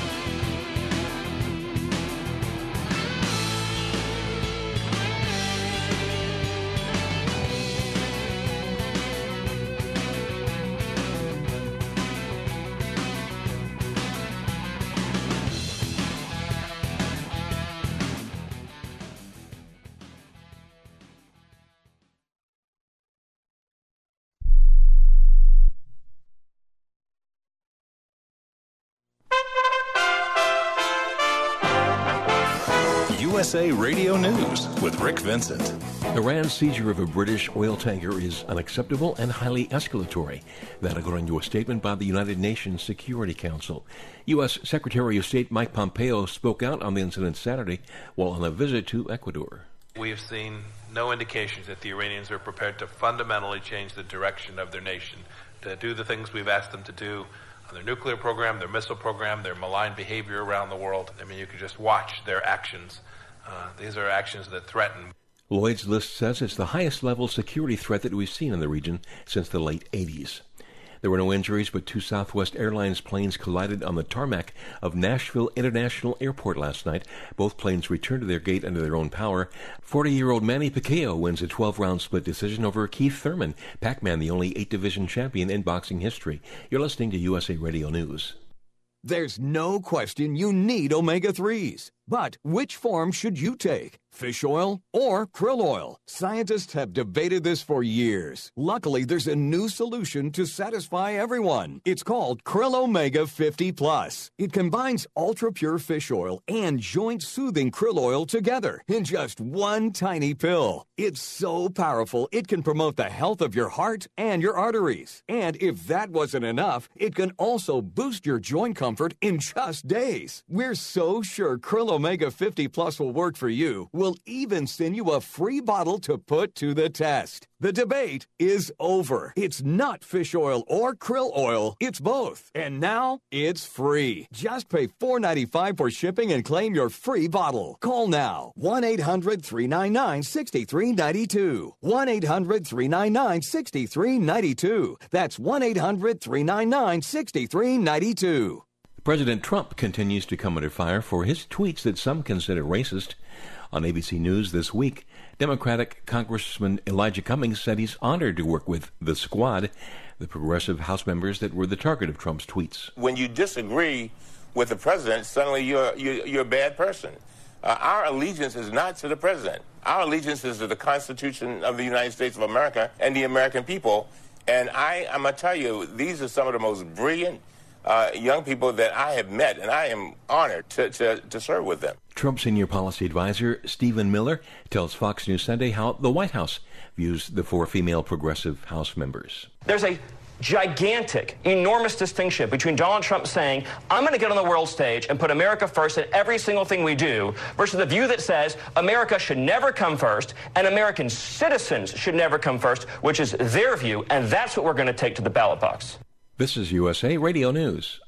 U S A Radio News with Rick Vincent. Iran's seizure of a British oil tanker is unacceptable and highly escalatory. That according to a statement by the United Nations Security Council. U S. Secretary of State Mike Pompeo spoke out on the incident Saturday while on a visit to Ecuador. We have seen no indications that the Iranians are prepared to fundamentally change the direction of their nation, to do the things we've asked them to do on their nuclear program, their missile program, their malign behavior around the world. I mean, you could just watch their actions. Uh, these are actions that threaten. Lloyd's List says it's the highest level security threat that we've seen in the region since the late eighties. There were no injuries, but two Southwest Airlines planes collided on the tarmac of Nashville International Airport last night. Both planes returned to their gate under their own power. forty-year-old Manny Pacquiao wins a twelve-round split decision over Keith Thurman, Pac-Man, the only eight-division champion in boxing history. You're listening to U S A Radio News. There's no question you need omega threes. But which form should you take? Fish oil or krill oil? Scientists have debated this for years. Luckily, there's a new solution to satisfy everyone. It's called Krill Omega fifty plus. It combines ultra-pure fish oil and joint-soothing krill oil together in just one tiny pill. It's so powerful, it can promote the health of your heart and your arteries. And if that wasn't enough, it can also boost your joint comfort in just days. We're so sure Krill Omega fifty plus will work for you. We'll even send you a free bottle to put to the test. The debate is over. It's not fish oil or krill oil. It's both. And now it's free. Just pay four dollars and ninety-five cents for shipping and claim your free bottle. Call now. one eight hundred three nine nine six three nine two. one eight hundred three nine nine six three nine two. That's one eight hundred three nine nine six three nine two. President Trump continues to come under fire for his tweets that some consider racist. On A B C News this week, Democratic Congressman Elijah Cummings said he's honored to work with the Squad, the progressive House members that were the target of Trump's tweets. When you disagree with the president, suddenly you're, you're, you're a bad person. Uh, our allegiance is not to the president. Our allegiance is to the Constitution of the United States of America and the American people. And I, I'm going to tell you, these are some of the most brilliant Uh, young people that I have met, and I am honored to, to, to serve with them. Trump senior policy advisor Stephen Miller tells Fox News Sunday how the White House views the four female progressive House members. There's a gigantic, enormous distinction between Donald Trump saying, I'm going to get on the world stage and put America first in every single thing we do, versus the view that says America should never come first and American citizens should never come first, which is their view, and that's what we're going to take to the ballot box. This is U S A Radio News.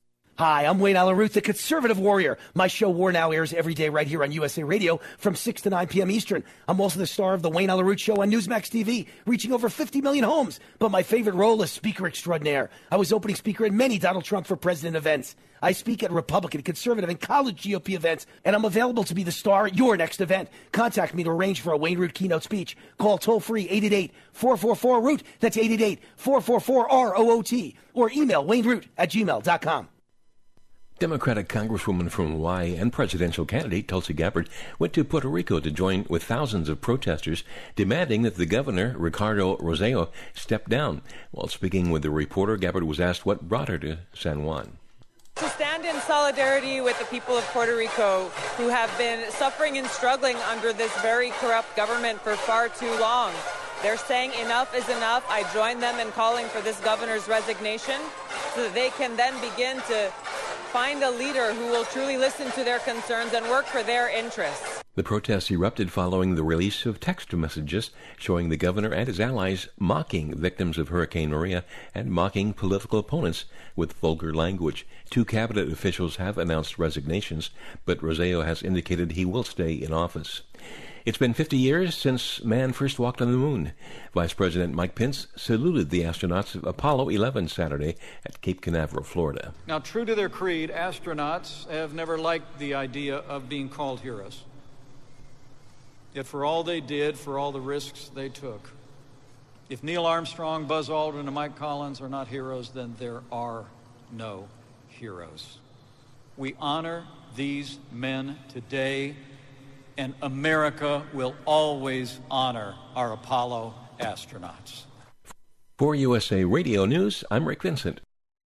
Hi, I'm Wayne Allyn Root, the conservative warrior. My show War Now airs every day right here on U S A Radio from six to nine p.m. Eastern. I'm also the star of the Wayne Allyn Root Show on Newsmax T V, reaching over fifty million homes. But my favorite role is speaker extraordinaire. I was opening speaker at many Donald Trump for President events. I speak at Republican, conservative, and college G O P events, and I'm available to be the star at your next event. Contact me to arrange for a Wayne Root keynote speech. Call toll-free eight eight eight, four four four, root. That's eight eight eight, four four four, R O O T. Or email wayneroot at gmail dot com. Democratic Congresswoman from Hawaii and presidential candidate Tulsi Gabbard went to Puerto Rico to join with thousands of protesters demanding that the governor, Ricardo Rossello, step down. While speaking with the reporter, Gabbard was asked what brought her to San Juan. To stand in solidarity with the people of Puerto Rico who have been suffering and struggling under this very corrupt government for far too long. They're saying enough is enough. I join them in calling for this governor's resignation so that they can then begin to find a leader who will truly listen to their concerns and work for their interests. The protests erupted following the release of text messages showing the governor and his allies mocking victims of Hurricane Maria and mocking political opponents with vulgar language. Two cabinet officials have announced resignations, but Roseo has indicated he will stay in office. It's been fifty years since man first walked on the moon. Vice President Mike Pence saluted the astronauts of Apollo eleven Saturday at Cape Canaveral, Florida. Now, true to their creed, astronauts have never liked the idea of being called heroes. Yet for all they did, for all the risks they took, if Neil Armstrong, Buzz Aldrin, and Mike Collins are not heroes, then there are no heroes. We honor these men today, and America will always honor our Apollo astronauts. For U S A Radio News, I'm Rick Vincent.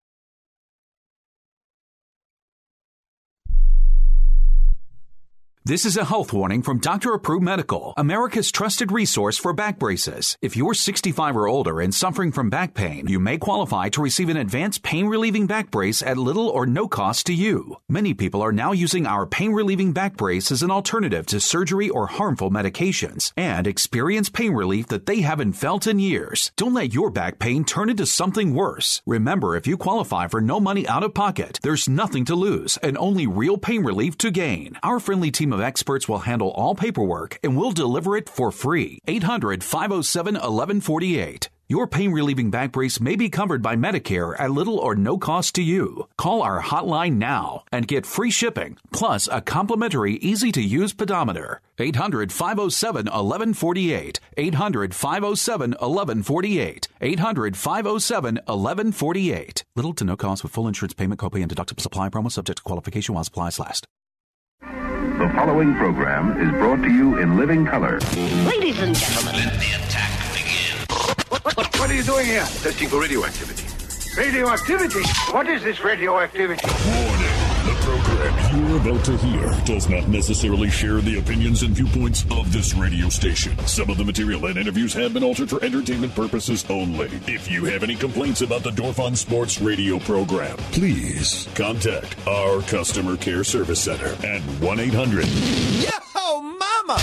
This is a health warning from Doctor Approved Medical, America's trusted resource for back braces. If you're sixty-five or older and suffering from back pain, you may qualify to receive an advanced pain-relieving back brace at little or no cost to you. Many people are now using our pain-relieving back brace as an alternative to surgery or harmful medications and experience pain relief that they haven't felt in years. Don't let your back pain turn into something worse. Remember, if you qualify for no money out of pocket, there's nothing to lose and only real pain relief to gain. Our friendly team of experts will handle all paperwork and will deliver it for free. eight hundred, five oh seven, eleven forty-eight. Your pain-relieving back brace may be covered by Medicare at little or no cost to you. Call our hotline now and get free shipping, plus a complimentary easy-to-use pedometer. eight hundred, five oh seven, eleven forty-eight. eight hundred, five oh seven, eleven forty-eight. eight hundred, five oh seven, eleven forty-eight. Little to no cost with full insurance payment, copay, and deductible supply promo subject to qualification while supplies last. The following program is brought to you in living color. Ladies and gentlemen, let the attack begin. What, what, what are you doing here? Testing for radioactivity. Radioactivity? What is this radioactivity? Warning. The program you're about to hear does not necessarily share the opinions and viewpoints of this radio station. Some of the material and interviews have been altered for entertainment purposes only. If you have any complaints about the Dorf on Sports radio program, please contact our customer care service center at one eight hundred. Yo, mama!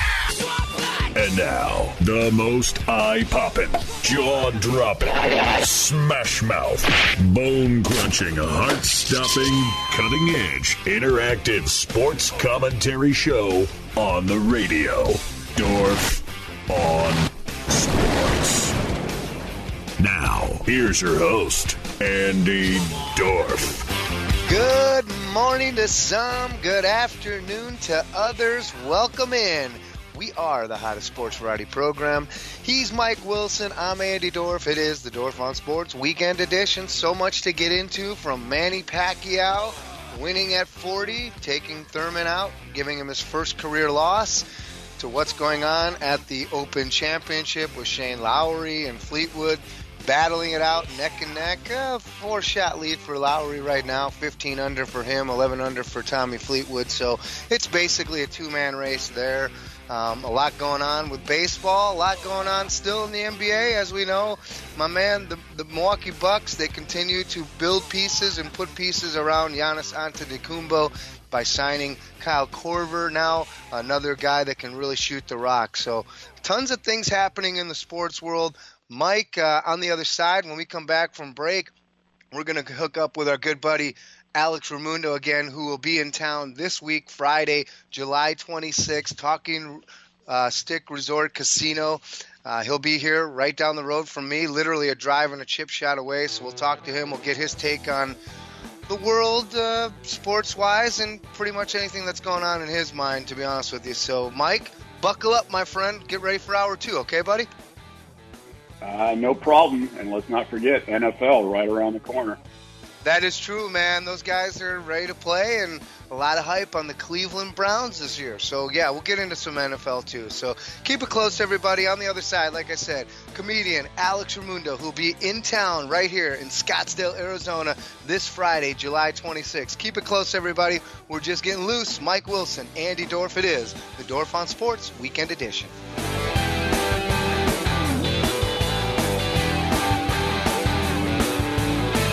And now, the most eye-popping, jaw-dropping, smash-mouth, bone-crunching, heart-stopping, cutting-edge, interactive sports commentary show on the radio. Dorf on Sports. Now, here's your host, Andy Dorf. Good morning to some, good afternoon to others. Welcome in. We are the hottest sports variety program. He's Mike Wilson. I'm Andy Dorf. It is the Dorf on Sports Weekend Edition. So much to get into, from Manny Pacquiao winning at forty, taking Thurman out, giving him his first career loss, to what's going on at the Open Championship with Shane Lowry and Fleetwood battling it out neck and neck. A four-shot lead for Lowry right now, fifteen under for him, eleven under for Tommy Fleetwood. So it's basically a two-man race there. Um, a lot going on with baseball, a lot going on still in the N B A. As we know, my man, the, the Milwaukee Bucks, they continue to build pieces and put pieces around Giannis Antetokounmpo by signing Kyle Korver, now another guy that can really shoot the rock. So tons of things happening in the sports world. Mike, uh, on the other side, when we come back from break, we're going to hook up with our good buddy Alex Ramundo again, who will be in town this week, Friday, July twenty-sixth, Talking uh, Stick Resort Casino. Uh, he'll be here right down the road from me, literally a drive and a chip shot away. So we'll talk to him. We'll get his take on the world uh, sports-wise and pretty much anything that's going on in his mind, to be honest with you. So, Mike, buckle up, my friend. Get ready for hour two, okay, buddy? Uh, no problem. And let's not forget N F L right around the corner. That is true, man. Those guys are ready to play, and a lot of hype on the Cleveland Browns this year. So, yeah, we'll get into some N F L, too. So keep it close, everybody. On the other side, like I said, comedian Alex Ramundo, who'll be in town right here in Scottsdale, Arizona, this Friday, July twenty-sixth. Keep it close, everybody. We're just getting loose. Mike Wilson, Andy Dorf, it is the Dorf on Sports Weekend Edition.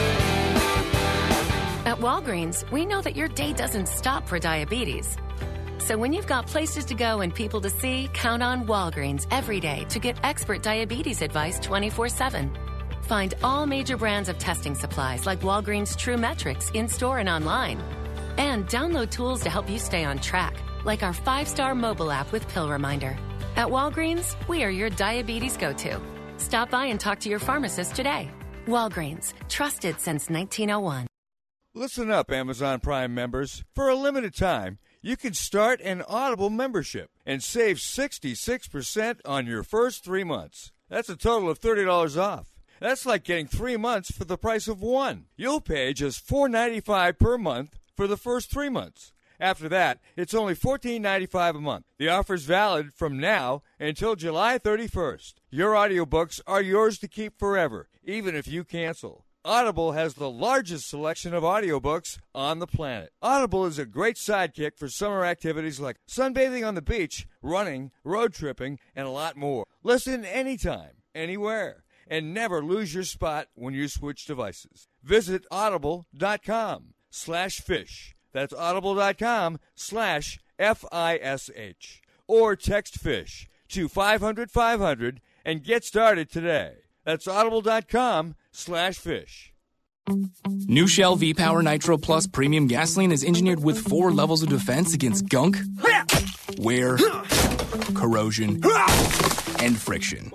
At Walgreens, we know that your day doesn't stop for diabetes. So when you've got places to go and people to see, count on Walgreens every day to get expert diabetes advice twenty-four seven. Find all major brands of testing supplies like Walgreens True Metrics in-store and online. And download tools to help you stay on track, like our five-star mobile app with Pill Reminder. At Walgreens, we are your diabetes go-to. Stop by and talk to your pharmacist today. Walgreens, trusted since nineteen oh one. Listen up, Amazon Prime members. For a limited time, you can start an Audible membership and save sixty-six percent on your first three months. That's a total of thirty dollars off. That's like getting three months for the price of one. You'll pay just four dollars and ninety-five cents per month for the first three months. After that, it's only fourteen dollars and ninety-five cents a month. The offer's valid from now until July thirty-first. Your audiobooks are yours to keep forever, even if you cancel. Audible has the largest selection of audiobooks on the planet. Audible is a great sidekick for summer activities like sunbathing on the beach, running, road tripping, and a lot more. Listen anytime, anywhere, and never lose your spot when you switch devices. Visit audible.com slash fish. That's audible.com slash F I S H. Or text FISH to five hundred five hundred and get started today. That's audible.com slash fish. New Shell V-Power Nitro Plus Premium Gasoline is engineered with four levels of defense against gunk, wear, corrosion, and friction.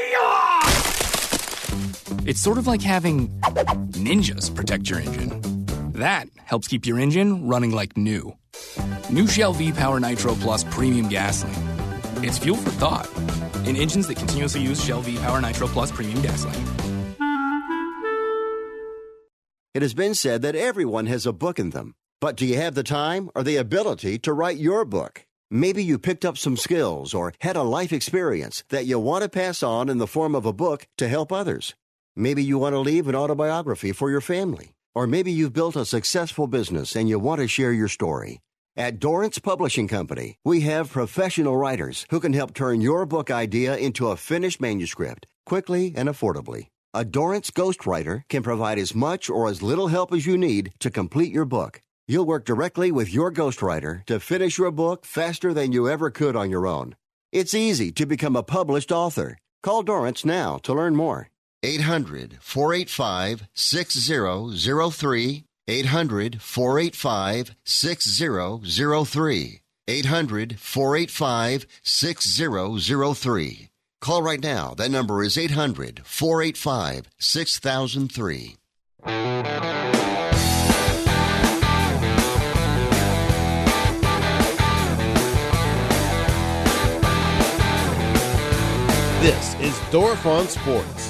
It's sort of like having ninjas protect your engine. That helps keep your engine running like new. New Shell V-Power Nitro Plus Premium Gasoline. It's fuel for thought in engines that continuously use Shell V-Power Nitro Plus Premium Gasoline. It has been said that everyone has a book in them. But do you have the time or the ability to write your book? Maybe you picked up some skills or had a life experience that you want to pass on in the form of a book to help others. Maybe you want to leave an autobiography for your family. Or maybe you've built a successful business and you want to share your story. At Dorrance Publishing Company, we have professional writers who can help turn your book idea into a finished manuscript quickly and affordably. A Dorrance ghostwriter can provide as much or as little help as you need to complete your book. You'll work directly with your ghostwriter to finish your book faster than you ever could on your own. It's easy to become a published author. Call Dorrance now to learn more. eight hundred, four eight five, six zero zero three. eight hundred, four eight five, six zero zero three. eight hundred, four eight five, six zero zero three. Call right now. That number is eight hundred, four eight five, six thousand three. This is Dorf on Sports.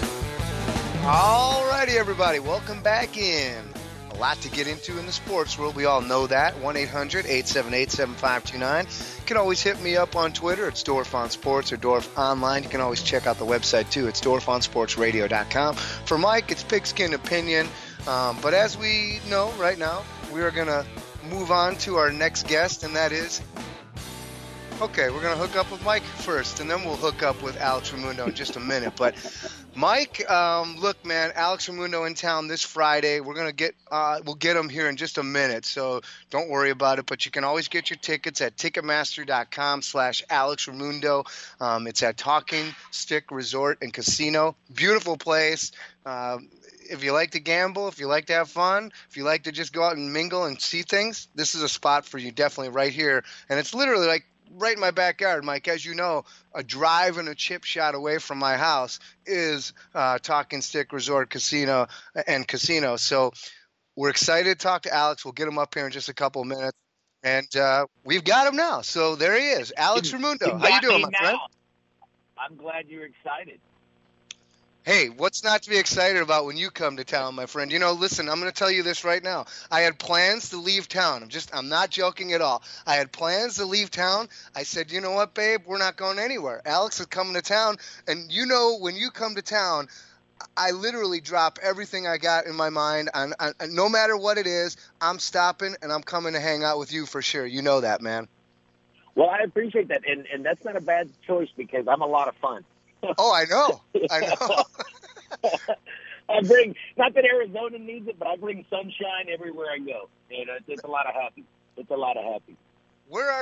All righty, everybody. Welcome back in. A lot to get into in the sports world. We all know that. one eight hundred, eight seven eight, seven five two nine. You can always hit me up on Twitter. It's Dorf on Sports or Dorf Online. You can always check out the website, too. It's dorf on sports radio dot com. For Mike, it's Pigskin Opinion. Um, but as we know right now, we are going to move on to our next guest, and that is... Okay, we're going to hook up with Mike first, and then we'll hook up with Alex Raimundo in just a minute. But, Mike, um, look, man, Alex Raimundo in town this Friday. We're going to get uh, – we'll get him here in just a minute, so don't worry about it. But you can always get your tickets at ticketmaster.com slash Alex Raimundo. Um, it's at Talking Stick Resort and Casino. Beautiful place. Uh, if you like to gamble, if you like to have fun, if you like to just go out and mingle and see things, this is a spot for you definitely right here. And it's literally like – right in my backyard, Mike. As you know, a drive and a chip shot away from my house is uh, Talking Stick Resort Casino and Casino. So we're excited to talk to Alex. We'll get him up here in just a couple of minutes. And uh, we've got him now. So there he is, Alex Raimundo. How you doing, my friend? I'm glad you're excited. Hey, what's not to be excited about when you come to town, my friend? You know, listen, I'm going to tell you this right now. I had plans to leave town. I'm just, I'm not joking at all. I had plans to leave town. I said, you know what, babe? We're not going anywhere. Alex is coming to town. And you know, when you come to town, I literally drop everything I got in my mind. On, on, no matter what it is, I'm stopping and I'm coming to hang out with you for sure. You know that, man. Well, I appreciate that. And, and that's not a bad choice because I'm a lot of fun. Oh, I know. I know. I bring, not that Arizona needs it, but I bring sunshine everywhere I go. And it's, it's a lot of happy. It's a lot of happy. Where are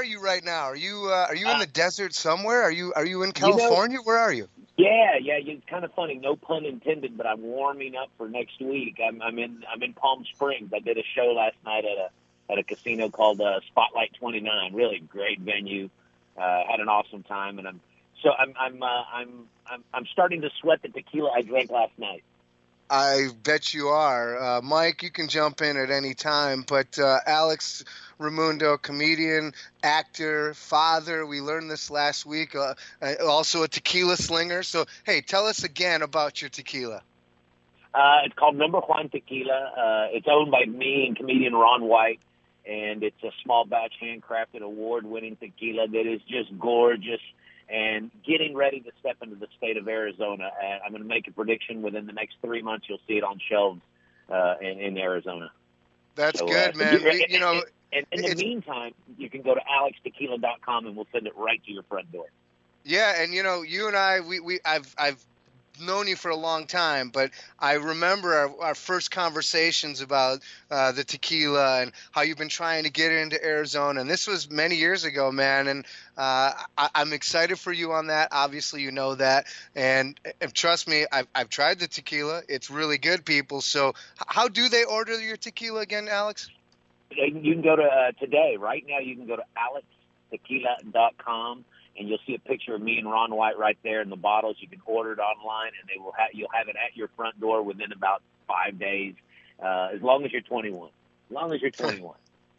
are you right now? Are you uh, are you in Uh, the desert somewhere? Are you are you in California? You know, Where are you? Yeah, yeah. It's kind of funny. No pun intended. But I'm warming up for next week. I'm, I'm in I'm in Palm Springs. I did a show last night at a at a casino called uh, Spotlight twenty-nine. Really great venue. Uh, had an awesome time, and I'm so I'm I'm uh, I'm I'm I'm starting to sweat the tequila I drank last night. I bet you are. Uh, Mike, you can jump in at any time. But uh, Alex Raimundo, comedian, actor, father, we learned this last week, uh, also a tequila slinger. So, hey, tell us again about your tequila. Uh, it's called Number Juan Tequila. Uh, it's owned by me and comedian Ron White, and it's a small batch, handcrafted, award-winning tequila that is just gorgeous. And getting ready to step into the state of Arizona. Uh, I'm going to make a prediction within the next three months you'll see it on shelves uh, in, in Arizona. That's so, good, uh, man. So we, you know, and, and in the meantime, you can go to alex tequila dot com and we'll send it right to your front door. Yeah, and you know, you and I, we, we I've I've known you for a long time, but I remember our, our first conversations about uh, the tequila and how you've been trying to get into Arizona. And this was many years ago, man. And uh, I, I'm excited for you on that. Obviously, you know that. And, and trust me, I've, I've tried the tequila. It's really good, people. So how do they order your tequila again, Alex? You can go to uh, today, right now, you can go to alex tequila dot com. And you'll see a picture of me and Ron White right there in the bottles. You can order it online, and they will ha- you'll have it at your front door within about five days, uh, as long as you're twenty-one. As long as you're twenty-one.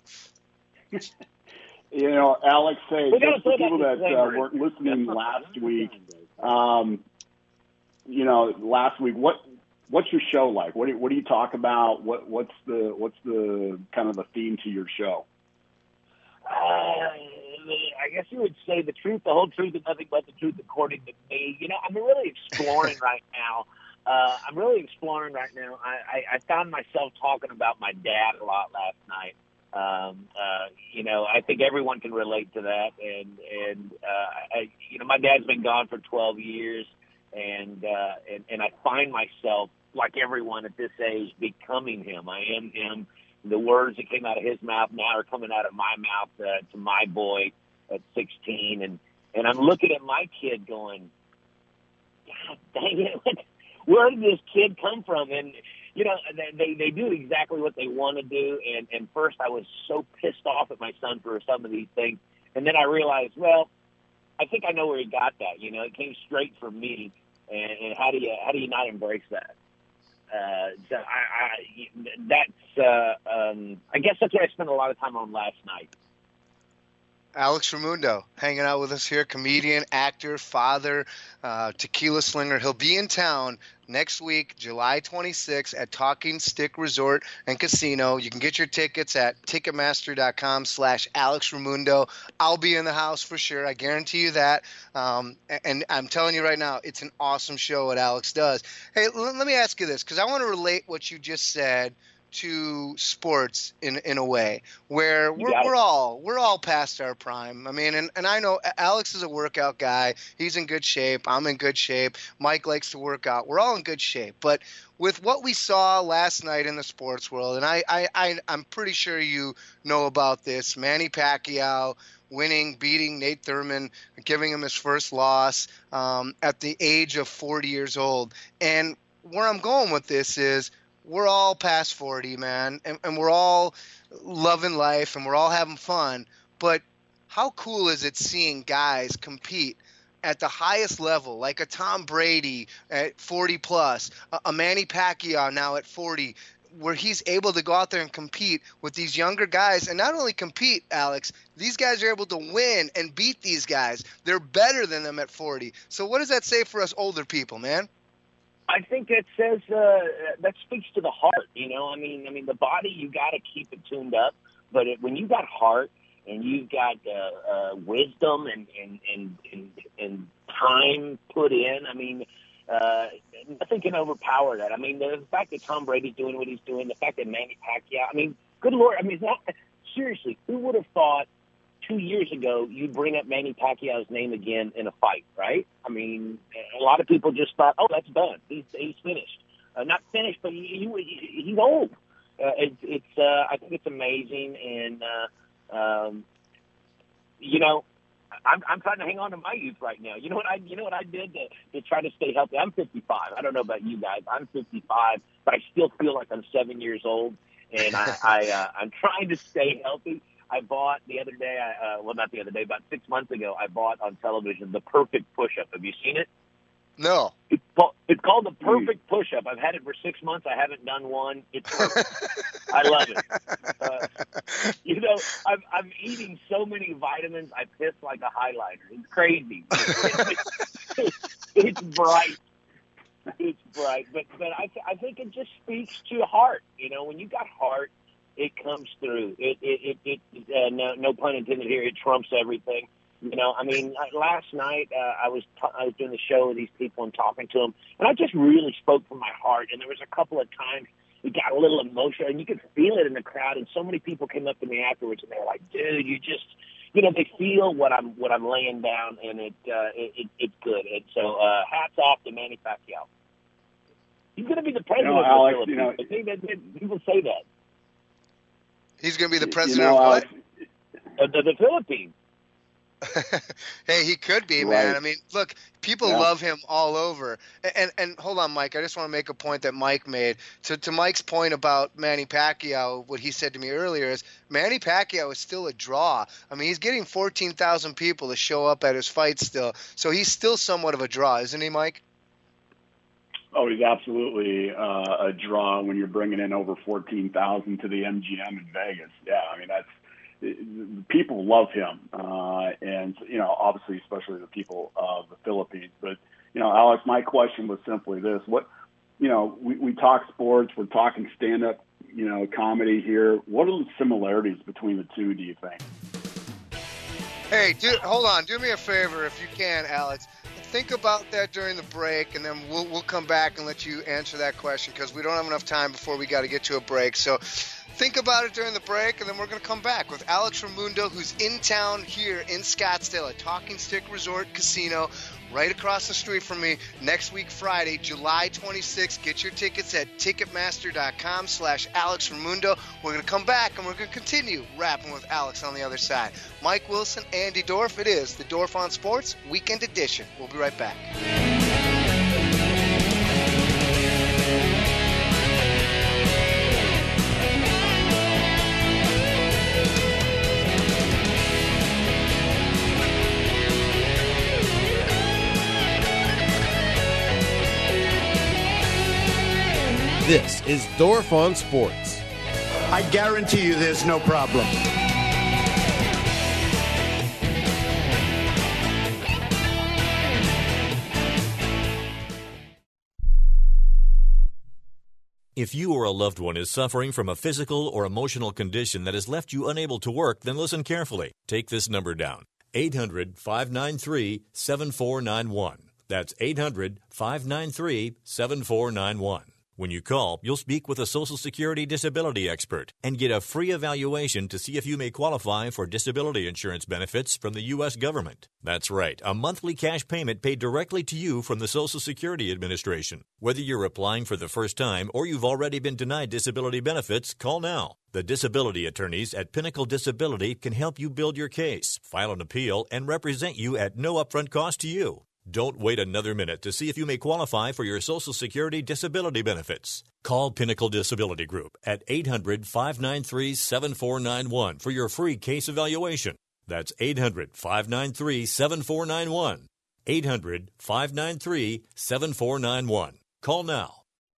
You know, Alex, hey, We gotta just for put that people that uh, disclaimer in. weren't listening last week, um, you know, last week, what what's your show like? What do, what do you talk about? What what's the what's the kind of the theme to your show? Uh, I guess you would say the truth, the whole truth, and nothing but the truth according to me. You know, I'm really exploring right now. Uh, I'm really exploring right now. I, I, I found myself talking about my dad a lot last night. Um, uh, you know, I think everyone can relate to that. And, and uh, I, you know, my dad's been gone for twelve years, and, uh, and, and I find myself, like everyone at this age, becoming him. I am him. The words that came out of his mouth now are coming out of my mouth uh, to my boy at sixteen. And, and I'm looking at my kid going, God dang it, where did this kid come from? And, you know, they, they do exactly what they want to do. And, and first I was so pissed off at my son for some of these things. And then I realized, well, I think I know where he got that. You know, it came straight from me. And, and how do you how do you not embrace that? Uh, so I, I that's uh, um, I guess that's what I spent a lot of time on last night. Alex Raimundo hanging out with us here, comedian, actor, father, uh, tequila slinger. He'll be in town next week, July twenty-sixth, at Talking Stick Resort and Casino. You can get your tickets at ticketmaster.com slash Alex Raimundo. I'll be in the house for sure. I guarantee you that. Um, and I'm telling you right now, it's an awesome show what Alex does. Hey, l- let me ask you this, because I want to relate what you just said to sports in in a way where we're, we're all we're all past our prime. I mean, and, and I know Alex is a workout guy. He's in good shape. I'm in good shape. Mike likes to work out. We're all in good shape. But with what we saw last night in the sports world, and I, I, I I'm pretty sure you know about this, Manny Pacquiao winning, beating Nate Thurman, giving him his first loss um, at the age of forty years old. And where I'm going with this is, we're all past forty, man, and, and we're all loving life, and we're all having fun. But how cool is it seeing guys compete at the highest level, like a Tom Brady at forty plus, a, a Manny Pacquiao now at forty, where he's able to go out there and compete with these younger guys, and not only compete, Alex, these guys are able to win and beat these guys. They're better than them at forty. So what does that say for us older people, man? I think it says uh, that speaks to the heart. You know, I mean, I mean, the body, you got to keep it tuned up. But it, when you got heart and you've got uh, uh, wisdom and, and, and, and, and time put in, I mean, uh, nothing can overpower that. I mean, the fact that Tom Brady's doing what he's doing, the fact that Manny Pacquiao, I mean, good Lord, I mean, it's not, seriously, who would have thought two years ago you'd bring up Manny Pacquiao's name again in a fight, right? I mean, a lot of people just thought, oh, that's done. He's, he's finished. Uh, not finished, but he, he, he's old. Uh, it, it's, uh, I think it's amazing. And, uh, um, you know, I'm, I'm trying to hang on to my youth right now. You know what I, you know what I did to, to try to stay healthy? I'm fifty-five. I don't know about you guys. I'm fifty-five, but I still feel like I'm seven years old, and I, I uh, I'm trying to stay healthy. I bought the other day, I, uh, well, not the other day, about six months ago, I bought on television The Perfect Push-Up. Have you seen it? No. It's called, it's called The Perfect Push-Up. I've had it for six months. I haven't done one. It's perfect. I love it. Uh, you know, I'm, I'm eating so many vitamins, I piss like a highlighter. It's crazy. It's bright. It's bright. But but I, I think it just speaks to heart. You know, when you got heart, it comes through. It, it, it, it uh, no, no pun intended here, it trumps everything. You know, I mean, last night uh, I was t- I was doing the show with these people and talking to them, and I just really spoke from my heart. And there was a couple of times it got a little emotional, and you could feel it in the crowd. And so many people came up to me afterwards, and they were like, "Dude, you just, you know, they feel what I'm what I'm laying down, and it uh, it, it it's good." And so, uh, hats off to Manny Pacquiao. He's going to be the president you know, of Alex, the Philippines. you know, I think that, that people say that. He's going to be the president you know, of what? Uh, the, the Philippines. Hey, he could be, Right. man. I mean, look, people Yeah. love him all over. And, and and hold on, Mike. I just want to make a point that Mike made. To to Mike's point about Manny Pacquiao, what he said to me earlier is Manny Pacquiao is still a draw. I mean, he's getting fourteen thousand people to show up at his fight still. So he's still somewhat of a draw, isn't he, Mike? Oh, he's absolutely uh, a draw when you're bringing in over fourteen thousand to the M G M in Vegas. Yeah, I mean, that's people love him, uh, and you know, obviously, especially the people of the Philippines. But you know, Alex, my question was simply this: what, you know, we, we talk sports, we're talking stand-up, you know, comedy here. What are the similarities between the two? Do you think? Hey, do, hold on. Do me a favor, if you can, Alex. Think about that during the break, and then we'll we'll come back and let you answer that question because we don't have enough time before we got to get to a break. So think about it during the break, and then we're going to come back with Alex Raimundo, who's in town here in Scottsdale at Talking Stick Resort Casino, right across the street from me, next week, Friday, July twenty-sixth. Get your tickets at Ticketmaster.com slash Alex Raimundo. We're going to come back, and we're going to continue rapping with Alex on the other side. Mike Wilson, Andy Dorf. It is the Dorf on Sports Weekend Edition. We'll be right back. This is Dorf on Sports. I guarantee you there's no problem. If you or a loved one is suffering from a physical or emotional condition that has left you unable to work, then listen carefully. Take this number down, eight hundred, five nine three, seven four nine one. That's eight hundred, five nine three, seven four nine one. When you call, you'll speak with a Social Security disability expert and get a free evaluation to see if you may qualify for disability insurance benefits from the U S government. That's right, a monthly cash payment paid directly to you from the Social Security Administration. Whether you're applying for the first time or you've already been denied disability benefits, call now. The disability attorneys at Pinnacle Disability can help you build your case, file an appeal, and represent you at no upfront cost to you. Don't wait another minute to see if you may qualify for your Social Security disability benefits. Call Pinnacle Disability Group at eight hundred, five nine three, seven four nine one for your free case evaluation. That's eight hundred, five nine three, seven four nine one. eight hundred, five nine three, seven four nine one. Call now.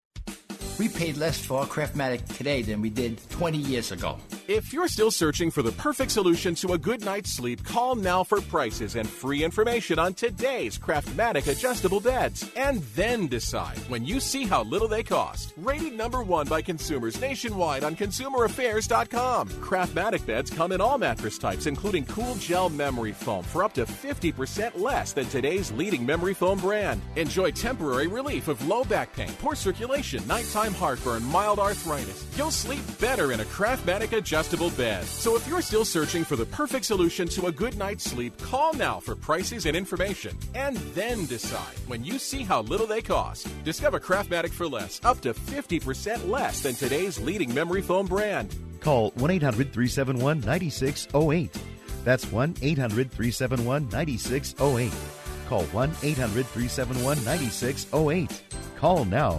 We paid less for our Craftmatic today than we did twenty years ago. If you're still searching for the perfect solution to a good night's sleep, call now for prices and free information on today's Craftmatic adjustable beds. And then decide when you see how little they cost. Rated number one by consumers nationwide on consumer affairs dot com. Craftmatic beds come in all mattress types, including cool gel memory foam for up to fifty percent less than today's leading memory foam brand. Enjoy temporary relief of low back pain, poor circulation, nighttime heartburn, mild arthritis. You'll sleep better in a Craftmatic adjustable bed. So if you're still searching for the perfect solution to a good night's sleep, call now for prices and information. And then decide when you see how little they cost. Discover Craftmatic for less, up to fifty percent less than today's leading memory foam brand. Call one eight hundred, three seven one, nine six zero eight. That's one eight hundred three seven one nine six zero eight. Call one eight hundred three seven one nine six zero eight. Call now.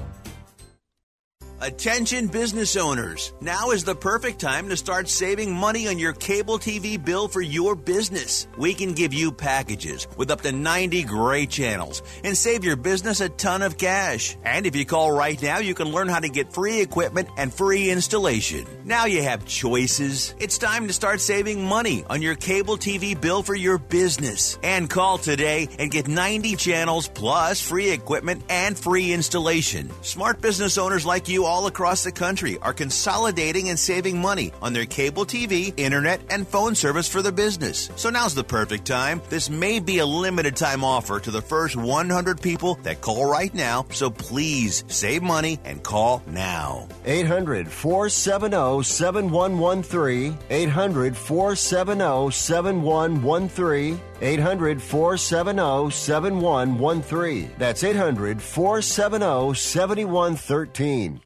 Attention business owners. Now is the perfect time to start saving money on your cable T V bill for your business. We can give you packages with up to ninety great channels and save your business a ton of cash. And if you call right now, you can learn how to get free equipment and free installation. Now you have choices. It's time to start saving money on your cable T V bill for your business. And call today and get ninety channels plus free equipment and free installation. Smart business owners like you all across the country are consolidating and saving money on their cable T V, internet, and phone service for the business. So now's the perfect time. This may be a limited time offer to the first one hundred people that call right now, so please save money and call now. eight hundred four seven zero seven one one three. eight hundred four seven zero seven one one three. eight hundred four seven zero seven one one three. That's eight hundred four seven zero seven one one three.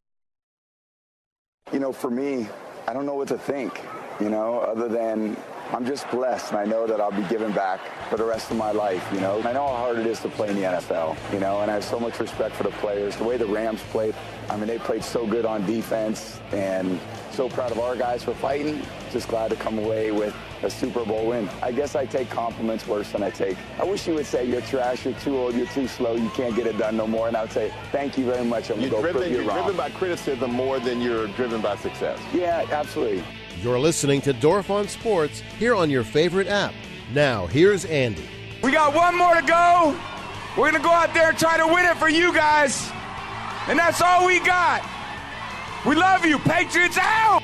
You know, for me, I don't know what to think, you know, other than I'm just blessed, and I know that I'll be giving back for the rest of my life, you know. I know how hard it is to play in the N F L, you know, and I have so much respect for the players. The way the Rams played, I mean, they played so good on defense, and so proud of our guys for fighting. Just glad to come away with a Super Bowl win. I guess I take compliments worse than I take. I wish you would say you're trash, you're too old, you're too slow, you can't get it done no more, and I would say thank you very much. I'm You're, gonna go driven, prove you you're wrong. driven by criticism more than you're driven by success. Yeah, absolutely. You're listening to Dorf on Sports here on your favorite app. Now, here's Andy. We got one more to go. We're going to go out there and try to win it for you guys. And that's all we got. We love you. Patriots out.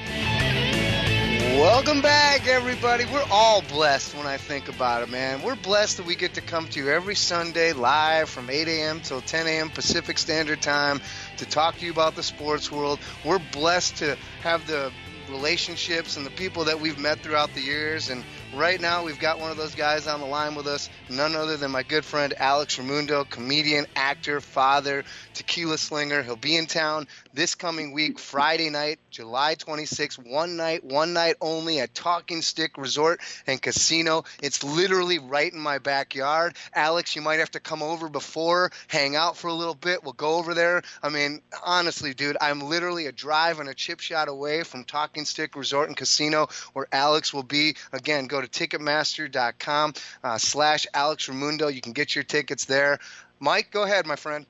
Welcome back, everybody. We're all blessed when I think about it, man. We're blessed that we get to come to you every Sunday live from eight a.m. till ten a.m. Pacific Standard Time to talk to you about the sports world. We're blessed to have the relationships and the people that we've met throughout the years, and right now we've got one of those guys on the line with us, none other than my good friend Alex Raimundo, comedian, actor, father, tequila slinger. He'll be in town this coming week, Friday night, July twenty-sixth, one night, one night only at Talking Stick Resort and Casino. It's literally right in my backyard. Alex, you might have to come over before, hang out for a little bit. We'll go over there. I mean, honestly, dude, I'm literally a drive and a chip shot away from Talking Stick Resort and Casino, where Alex will be. Again, go to Ticketmaster.com uh, slash Alex Raimundo. You can get your tickets there. Mike, go ahead, my friend.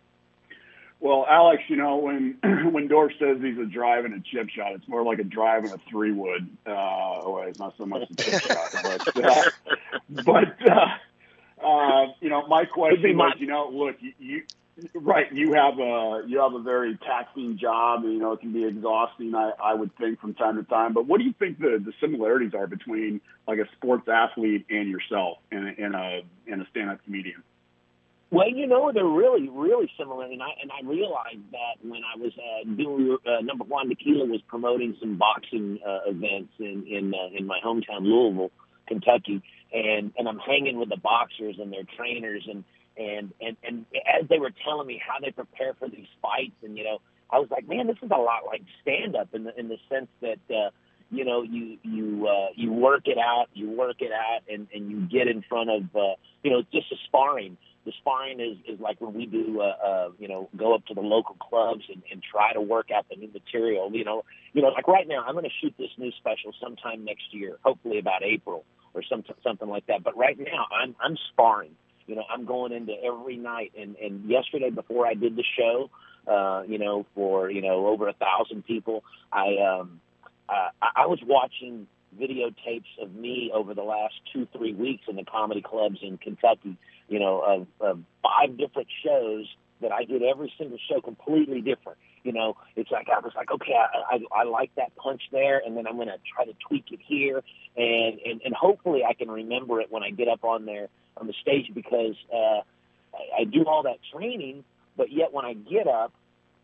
Well, Alex, you know, when when Dorf says he's a drive and a chip shot, it's more like a drive and a three wood. Uh, well, it's not so much a chip shot, but uh, but uh, uh, you know, my question was, you know, look, you, you right, you have a you have a very taxing job, and you know it can be exhausting. I, I would think from time to time. But what do you think the, the similarities are between like a sports athlete and yourself, and, and a and a stand-up comedian? Well, you know, they're really, really similar, and I and I realized that when I was uh, doing uh, Number One Tequila was promoting some boxing uh, events in in uh, in my hometown, Louisville, Kentucky, and and I'm hanging with the boxers and their trainers, and and and and as they were telling me how they prepare for these fights, and you know, I was like, man, this is a lot like stand up in the in the sense that uh, you know you you uh, you work it out, you work it out, and and you get in front of uh, you know just a sparring. The sparring is, is like when we do, uh, uh, you know, go up to the local clubs and, and try to work out the new material. You know, you know, like right now, I'm going to shoot this new special sometime next year, hopefully about April or some, something like that. But right now, I'm I'm sparring. You know, I'm going into every night. And, and yesterday, before I did the show, uh, you know, for you know over a thousand people, I um, uh, I was watching videotapes of me over the last two, three weeks in the comedy clubs in Kentucky, you know, of, of five different shows that I did every single show completely different. You know, it's like, I was like, okay, I, I, I like that punch there, and then I'm going to try to tweak it here, and, and, and hopefully I can remember it when I get up on there on the stage, because uh, I, I do all that training, but yet when I get up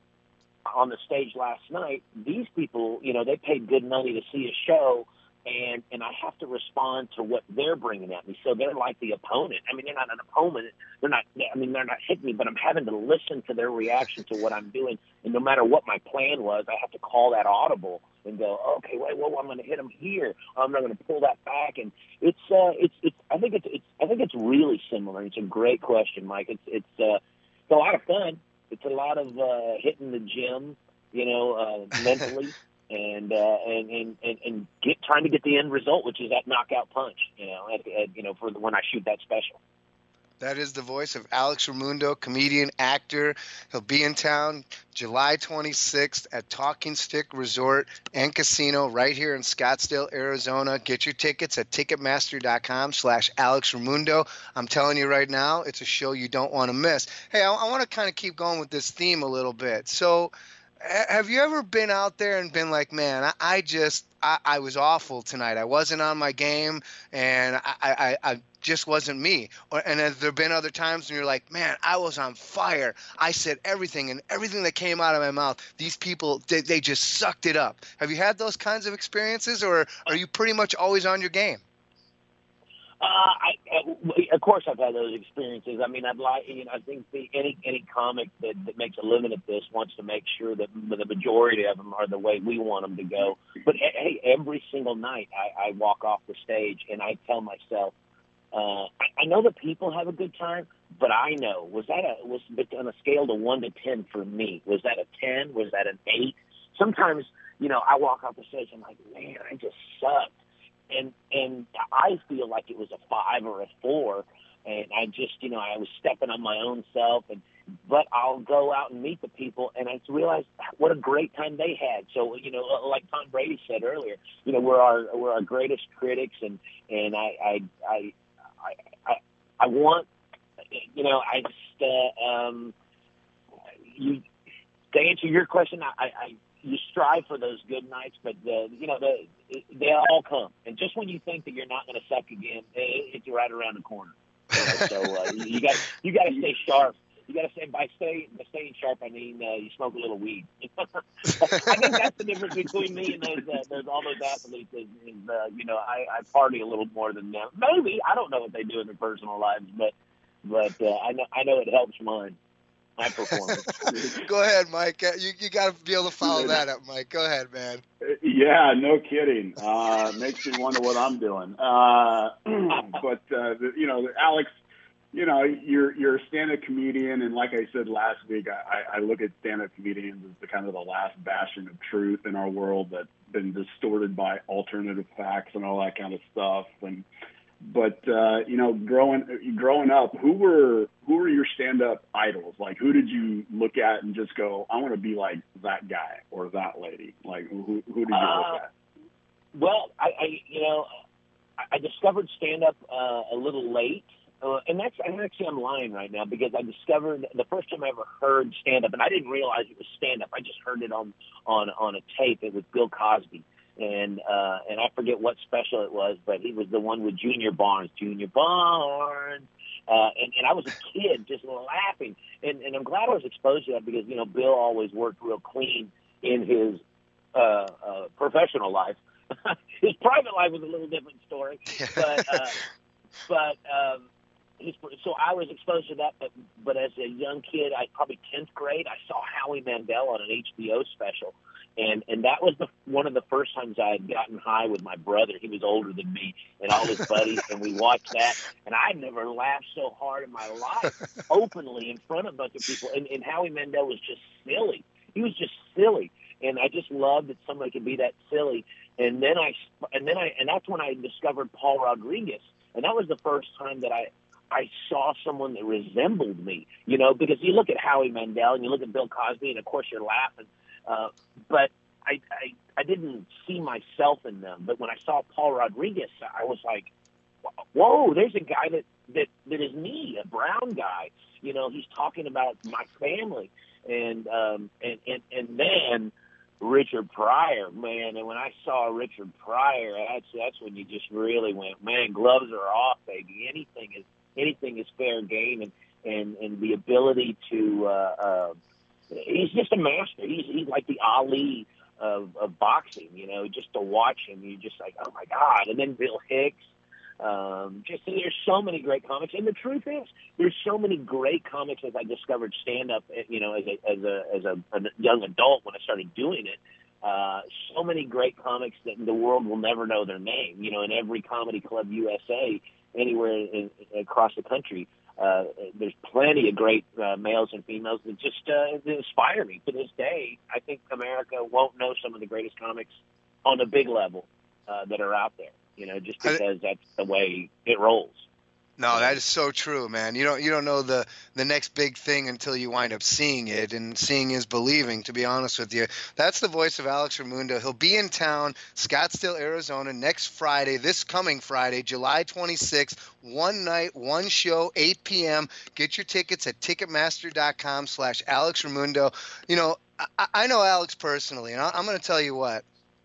on the stage last night, these people, you know, they paid good money to see a show, And and I have to respond to what they're bringing at me. So they're like the opponent. I mean, they're not an opponent. They're not. I mean, they're not hitting me, but I'm having to listen to their reaction to what I'm doing. And no matter what my plan was, I have to call that audible and go, okay, wait, well, I'm going to hit him here. I'm not going to pull that back. And it's, uh, it's, it's, I think it's, it's, I think it's really similar. It's a great question, Mike. It's, it's, uh, it's a lot of fun. It's a lot of uh, hitting the gym, you know, uh, mentally, and, uh, and and and and get trying to get the end result, which is that knockout punch. You know, at, at, you know, for the, when I shoot that special. That is the voice of Alex Raimundo, comedian, actor. He'll be in town July twenty-sixth at Talking Stick Resort and Casino right here in Scottsdale, Arizona. Get your tickets at Ticketmaster.com slash Alex Raimundo. I'm telling you right now, it's a show you don't want to miss. Hey, I, I want to kind of keep going with this theme a little bit. So have you ever been out there and been like, man, I, I just I, I was awful tonight. I wasn't on my game, and I, I, I just wasn't me. Or, and have there been other times when you're like, man, I was on fire. I said everything, and everything that came out of my mouth, these people, they, they just sucked it up. Have you had those kinds of experiences, or are you pretty much always on your game? Uh, I, uh, of course, I've had those experiences. I mean, I'd like, you know, I think the, any any comic that, that makes a living at this wants to make sure that the majority of them are the way we want them to go. But hey, every single night I, I walk off the stage and I tell myself, uh, I, I know that people have a good time, but I know was that a was on a scale of one to ten for me? Was that a ten? Was that an eight? Sometimes, you know, I walk off the stage and I'm like, man, I just sucked. And and I feel like it was a five or a four, and I just, you know, I was stepping on my own self. And but I'll go out and meet the people, and I realize what a great time they had. So, you know, like Tom Brady said earlier, you know, we're our we're our greatest critics, and and I I I I, I, I want, you know, I just uh, um, you to answer your question, I. I you strive for those good nights, but the, you know, the, they all come. And just when you think that you're not going to suck again, it, it's right around the corner. You know, so uh, you got you got to stay sharp. You got to say by stay by staying sharp, I mean uh, you smoke a little weed. I think that's the difference between me and those uh, those all those athletes. Is, is uh, you know, I, I party a little more than them. Maybe I don't know what they do in their personal lives, but but uh, I know I know it helps mine. My performance. Go ahead, Mike. You you got to be able to follow that up, Mike. Go ahead, man. Yeah, no kidding. Uh, makes me wonder what I'm doing. Uh, but uh, the, you know, Alex, you know, you're you're a stand-up comedian, and like I said last week, I, I look at stand-up comedians as the kind of the last bastion of truth in our world that's been distorted by alternative facts and all that kind of stuff. And But uh, you know, growing growing up, who were who were your stand-up idols? Like, who did you look at and just go, "I want to be like that guy or that lady"? Like, who who did you uh, look at? Well, I, I you know, I discovered stand-up uh, a little late, uh, and that's I'm actually I'm lying right now because I discovered the first time I ever heard stand-up, and I didn't realize it was stand-up. I just heard it on on on a tape. It was Bill Cosby. And uh, and I forget what special it was, but he was the one with Junior Barnes. Junior Barnes. Uh, and, and I was a kid just laughing. And, and I'm glad I was exposed to that because, you know, Bill always worked real clean in his uh, uh, professional life. His private life was a little different story. But, uh, but um, his, so I was exposed to that. But, but as a young kid, I probably tenth grade, I saw Howie Mandel on an H B O special. And and that was the one of the first times I had gotten high with my brother. He was older than me and all his buddies, and we watched that. And I'd never laughed so hard in my life, openly in front of a bunch of people. And, and Howie Mandel was just silly. He was just silly, and I just loved that somebody could be that silly. And then I and then I and that's when I discovered Paul Rodriguez, and that was the first time that I. I saw someone that resembled me, you know, because you look at Howie Mandel and you look at Bill Cosby, and of course you're laughing. Uh, but I, I I didn't see myself in them. But when I saw Paul Rodriguez, I was like, whoa, there's a guy that, that, that is me, a brown guy. You know, he's talking about my family. And um, and, and, and then Richard Pryor, man. And when I saw Richard Pryor, that's, that's when you just really went, man, gloves are off, baby. Anything is anything is fair game. And, and, and the ability to uh, uh, he's just a master. He's he's like the Ali of, of boxing, you know. Just to watch him, you're just like, oh my God. And then Bill Hicks. Um, just there's so many great comics, and the truth is, there's so many great comics as I discovered stand up. You know, as a as a as a, a young adult when I started doing it. uh, so many great comics that the world will never know their name. You know, in every Comedy Club U S A, anywhere in, across the country, uh, there's plenty of great uh, males and females that just uh, inspire me. To this day, I think America won't know some of the greatest comics on a big level uh, that are out there. You know, just because that's the way it rolls. No, that is so true, man. You don't you don't know the, the next big thing until you wind up seeing it, and seeing is believing, to be honest with you. That's the voice of Alex Raimundo. He'll be in town, Scottsdale, Arizona, next Friday, this coming Friday, July twenty-sixth. One night, one show, eight p.m. Get your tickets at Ticketmaster.com slash Alex Raimundo. You know, I, I know Alex personally, and I, I'm going to tell you what.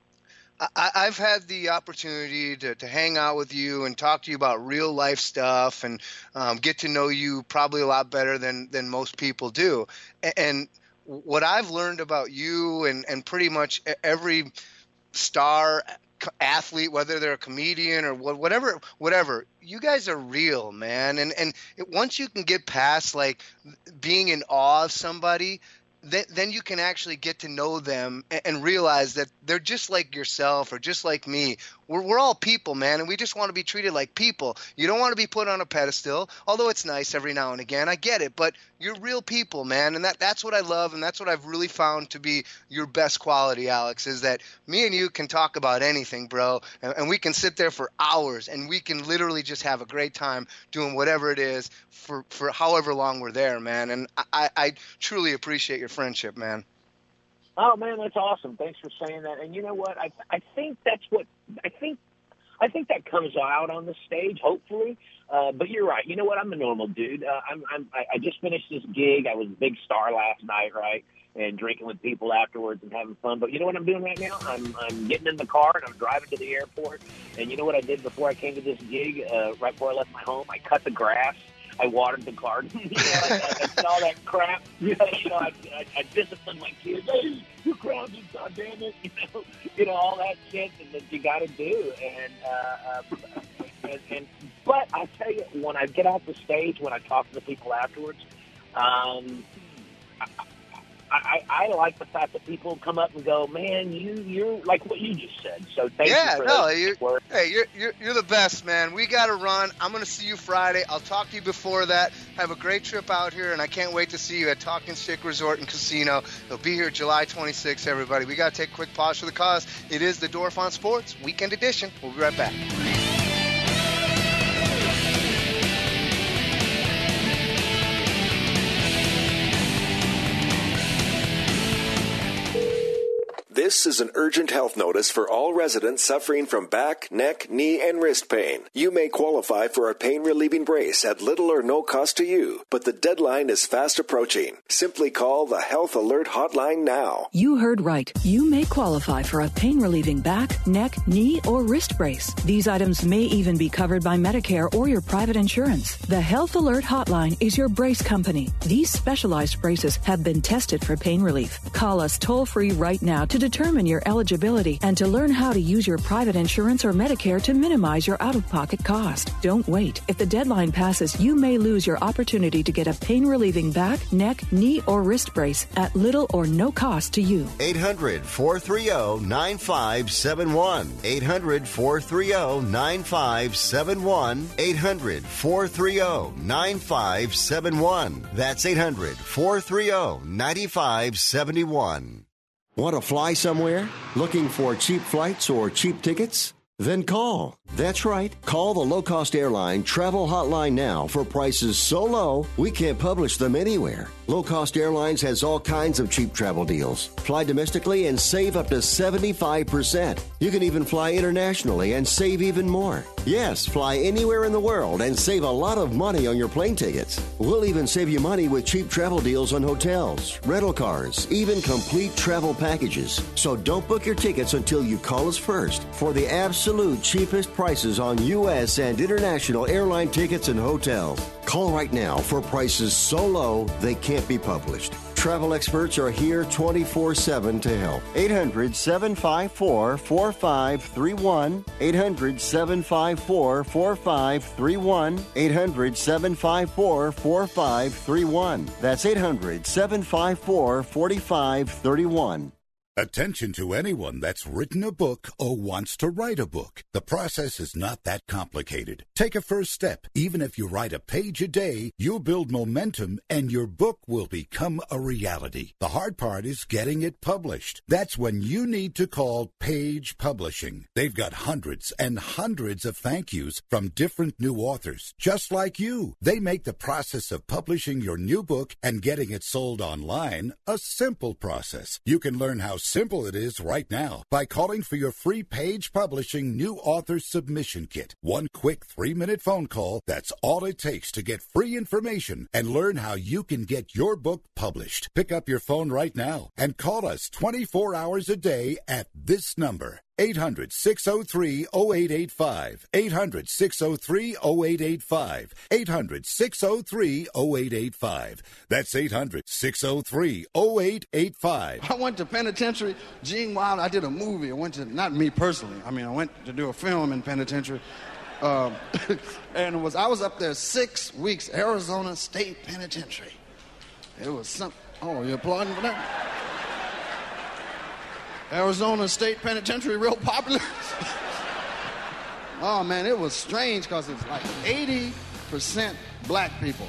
I, I've had the opportunity to, to hang out with you and talk to you about real life stuff, and um, get to know you probably a lot better than, than most people do. And, and what I've learned about you and, and pretty much every star athlete, whether they're a comedian or whatever, whatever, you guys are real, man. And, and it, once you can get past like being in awe of somebody, Then, then you can actually get to know them and, and realize that they're just like yourself or just like me. We're, we're all people, man, and we just want to be treated like people. You don't want to be put on a pedestal, although it's nice every now and again. I get it, but you're real people, man, and that, that's what I love, and that's what I've really found to be your best quality, Alex, is that me and you can talk about anything, bro, and, and we can sit there for hours, and we can literally just have a great time doing whatever it is for, for however long we're there, man, and I, I truly appreciate your friendship, man. Oh man, that's awesome. Thanks for saying that. And you know what? I I think that's what I think. I think that comes out on the stage, hopefully. Uh, but you're right. You know what? I'm a normal dude. Uh, I'm, I'm I just finished this gig. I was a big star last night, right? And drinking with people afterwards and having fun. But you know what I'm doing right now? I'm I'm getting in the car and I'm driving to the airport. And you know what I did before I came to this gig? Uh, right before I left my home, I cut the grass. I watered the garden, you know, I, I, I did all that crap. You know, you know I, I, I disciplined my kids. Hey, you're grounded, goddammit. You know, you know all that shit that, that you got to do. And, uh, uh, and, and but I tell you, when I get off the stage, when I talk to the people afterwards, um, I, I, I like the fact that people come up and go, "Man, you you're like what you just said." So thank yeah, you for no, those you, words. Hey, you're, you're you're the best, man. We got to run. I'm going to see you Friday. I'll talk to you before that. Have a great trip out here, and I can't wait to see you at Talking Stick Resort and Casino. They'll be here July twenty-sixth, everybody. We got to take a quick pause for the cause. It is the Dorf on Sports Weekend Edition. We'll be right back. This is an urgent health notice for all residents suffering from back, neck, knee, and wrist pain. You may qualify for a pain-relieving brace at little or no cost to you, but the deadline is fast approaching. Simply call the Health Alert Hotline now. You heard right. You may qualify for a pain-relieving back, neck, knee, or wrist brace. These items may even be covered by Medicare or your private insurance. The Health Alert Hotline is your brace company. These specialized braces have been tested for pain relief. Call us toll-free right now to determine your eligibility and to learn how to use your private insurance or Medicare to minimize your out-of-pocket cost. Don't wait. If the deadline passes, you may lose your opportunity to get a pain-relieving back, neck, knee, or wrist brace at little or no cost to you. eight hundred, four three zero, nine five seven one. eight hundred, four three zero, nine five seven one. eight hundred, four three zero, nine five seven one. That's eight hundred, four three zero, nine five seven one. Want to fly somewhere? Looking for cheap flights or cheap tickets? Then call. That's right. Call the low-cost airline travel hotline now for prices so low we can't publish them anywhere. Low-cost airlines has all kinds of cheap travel deals. Fly domestically and save up to seventy-five percent. You can even fly internationally and save even more. Yes, fly anywhere in the world and save a lot of money on your plane tickets. We'll even save you money with cheap travel deals on hotels, rental cars, even complete travel packages. So don't book your tickets until you call us first for the absolute cheapest prices on U S and international airline tickets and hotels. Call right now for prices so low they can't be published. Travel experts are here twenty-four seven to help. eight hundred, seven five four, four five three one. eight hundred, seven five four, four five three one. eight hundred, seven five four, four five three one. That's eight hundred, seven five four, four five three one. Attention to anyone that's written a book or wants to write a book. The process is not that complicated. Take a first step. Even if you write a page a day, you'll build momentum and your book will become a reality. The hard part is getting it published. That's when you need to call Page Publishing. They've got hundreds and hundreds of thank yous from different new authors, just like you. They make the process of publishing your new book and getting it sold online a simple process. You can learn how simple it is right now by calling for your free Page Publishing New Author Submission Kit. One quick three-minute phone call, that's all it takes to get free information and learn how you can get your book published. Pick up your phone right now and call us twenty-four hours a day at this number. eight hundred, six oh three, oh eight eight five. eight hundred, six oh three, oh eight eight five. eight hundred, six oh three, oh eight eight five. That's eight hundred, six oh three, oh eight eight five. I went to penitentiary. Gene Wilder, I did a movie. I went to, not me personally. I mean, I went to do a film in penitentiary. Um, and it was I was up there six weeks, Arizona State Penitentiary. It was some, oh, you're applauding for that? Arizona State Penitentiary, real popular. Oh, man, it was strange because it's like eighty percent black people.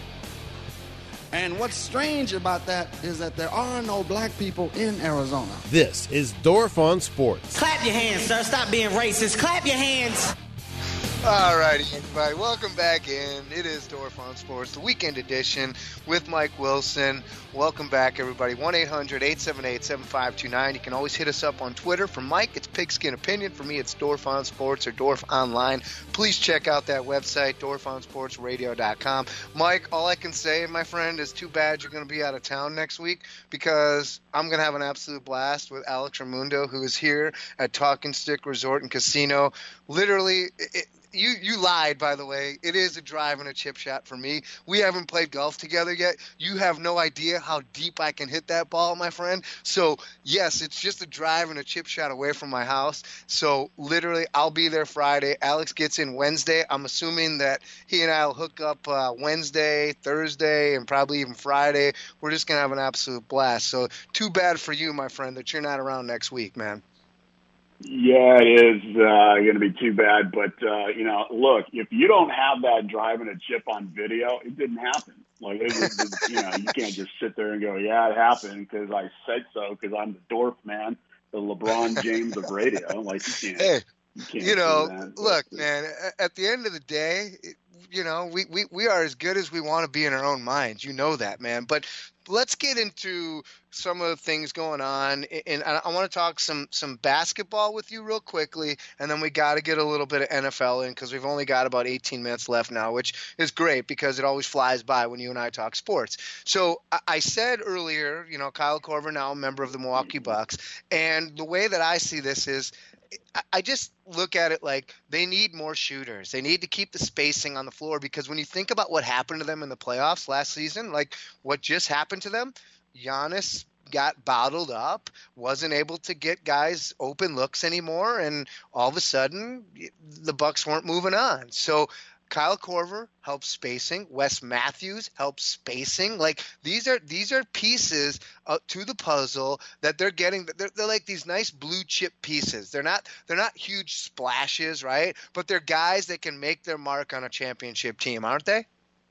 And what's strange about that is that there are no black people in Arizona. This is Dorf on Sports. Clap your hands, sir. Stop being racist. Clap your hands. All righty, everybody. Welcome back in. It is Dorf on Sports, the weekend edition with Mike Wilson. Welcome back, everybody. one eight hundred, eight seven eight, seven five two nine. You can always hit us up on Twitter. For Mike, it's Pigskin Opinion. For me, it's Dorf on Sports or Dorf Online. Please check out that website, dorf on sports radio dot com. Mike, all I can say, my friend, is too bad you're going to be out of town next week because I'm going to have an absolute blast with Alex Ramundo, who is here at Talking Stick Resort and Casino. Literally, it, You you lied, by the way. It is a drive and a chip shot for me. We haven't played golf together yet. You have no idea how deep I can hit that ball, my friend. So, yes, it's just a drive and a chip shot away from my house. So, literally, I'll be there Friday. Alex gets in Wednesday. I'm assuming that he and I will hook up uh, Wednesday, Thursday, and probably even Friday. We're just going to have an absolute blast. So, too bad for you, my friend, that you're not around next week, man. Yeah, it is uh, going to be too bad. But, uh, you know, look, if you don't have that drive and a chip on video, it didn't happen. Like, it, it, it, you know, you can't just sit there and go, yeah, it happened because I said so because I'm the Dorf man, the LeBron James of radio. Like, you can't. Hey, you, can't you know, that, look, but, man, at the end of the day, you know, we, we, we are as good as we want to be in our own minds. You know that, man. But let's get into some of the things going on, and I want to talk some some basketball with you real quickly, and then we got to get a little bit of N F L in because we've only got about eighteen minutes left now, which is great because it always flies by when you and I talk sports. So I said earlier, you know, Kyle Korver now a member of the Milwaukee Bucks, and the way that I see this is I just look at it like they need more shooters. They need to keep the spacing on the floor because when you think about what happened to them in the playoffs last season, like what just happened to them, Giannis got bottled up, wasn't able to get guys open looks anymore, and all of a sudden the Bucks weren't moving on. So Kyle Korver helps spacing. Wes Matthews helps spacing. Like these are these are pieces uh, to the puzzle that they're getting. They're, they're like these nice blue chip pieces. They're not they're not huge splashes, right? But they're guys that can make their mark on a championship team, aren't they?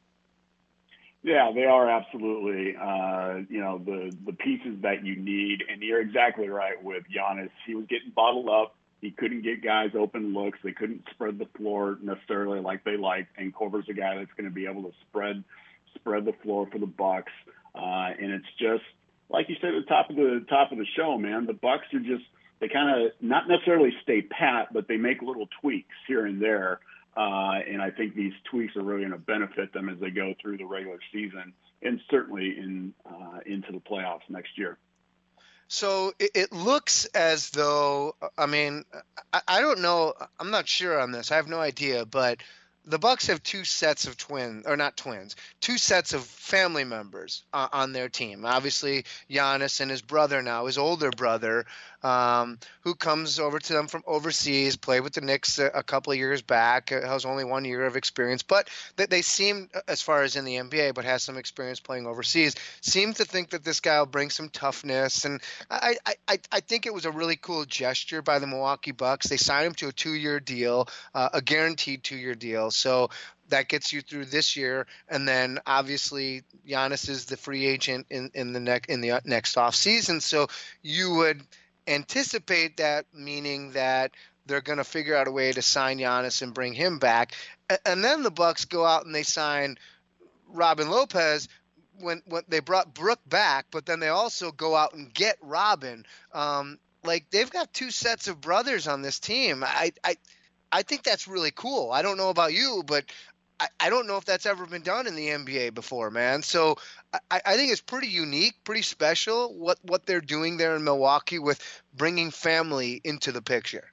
Yeah, they are absolutely. Uh, you know, the the pieces that you need, and you're exactly right with Giannis. He was getting bottled up. He couldn't get guys open looks. They couldn't spread the floor necessarily like they liked. And Korver's a guy that's going to be able to spread spread the floor for the Bucks. Uh, and it's just like you said at the top of the top of the show, man. The Bucks are just they kind of not necessarily stay pat, but they make little tweaks here and there. Uh, and I think these tweaks are really going to benefit them as they go through the regular season and certainly in uh, into the playoffs next year. So it, it looks as though, I mean, I, I don't know. I'm not sure on this. I have no idea. But the Bucks have two sets of twins, or not twins, two sets of family members uh, on their team. Obviously, Giannis and his brother now, his older brother, um, who comes over to them from overseas, played with the Knicks a, a couple of years back, has only one year of experience, but they, they seem, as far as in the N B A, but has some experience playing overseas, seem to think that this guy will bring some toughness. And I, I, I think it was a really cool gesture by the Milwaukee Bucks. They signed him to a two-year deal, uh, a guaranteed two-year deal. So that gets you through this year, and then obviously Giannis is the free agent in, in the next in the next off season. So you would anticipate that, meaning that they're going to figure out a way to sign Giannis and bring him back, and then the Bucks go out and they sign Robin Lopez when when they brought Brook back, but then they also go out and get Robin. Um, like they've got two sets of brothers on this team. I I. I think that's really cool. I don't know about you, but I, I don't know if that's ever been done in the N B A before, man. So I, I think it's pretty unique, pretty special what, what they're doing there in Milwaukee with bringing family into the picture.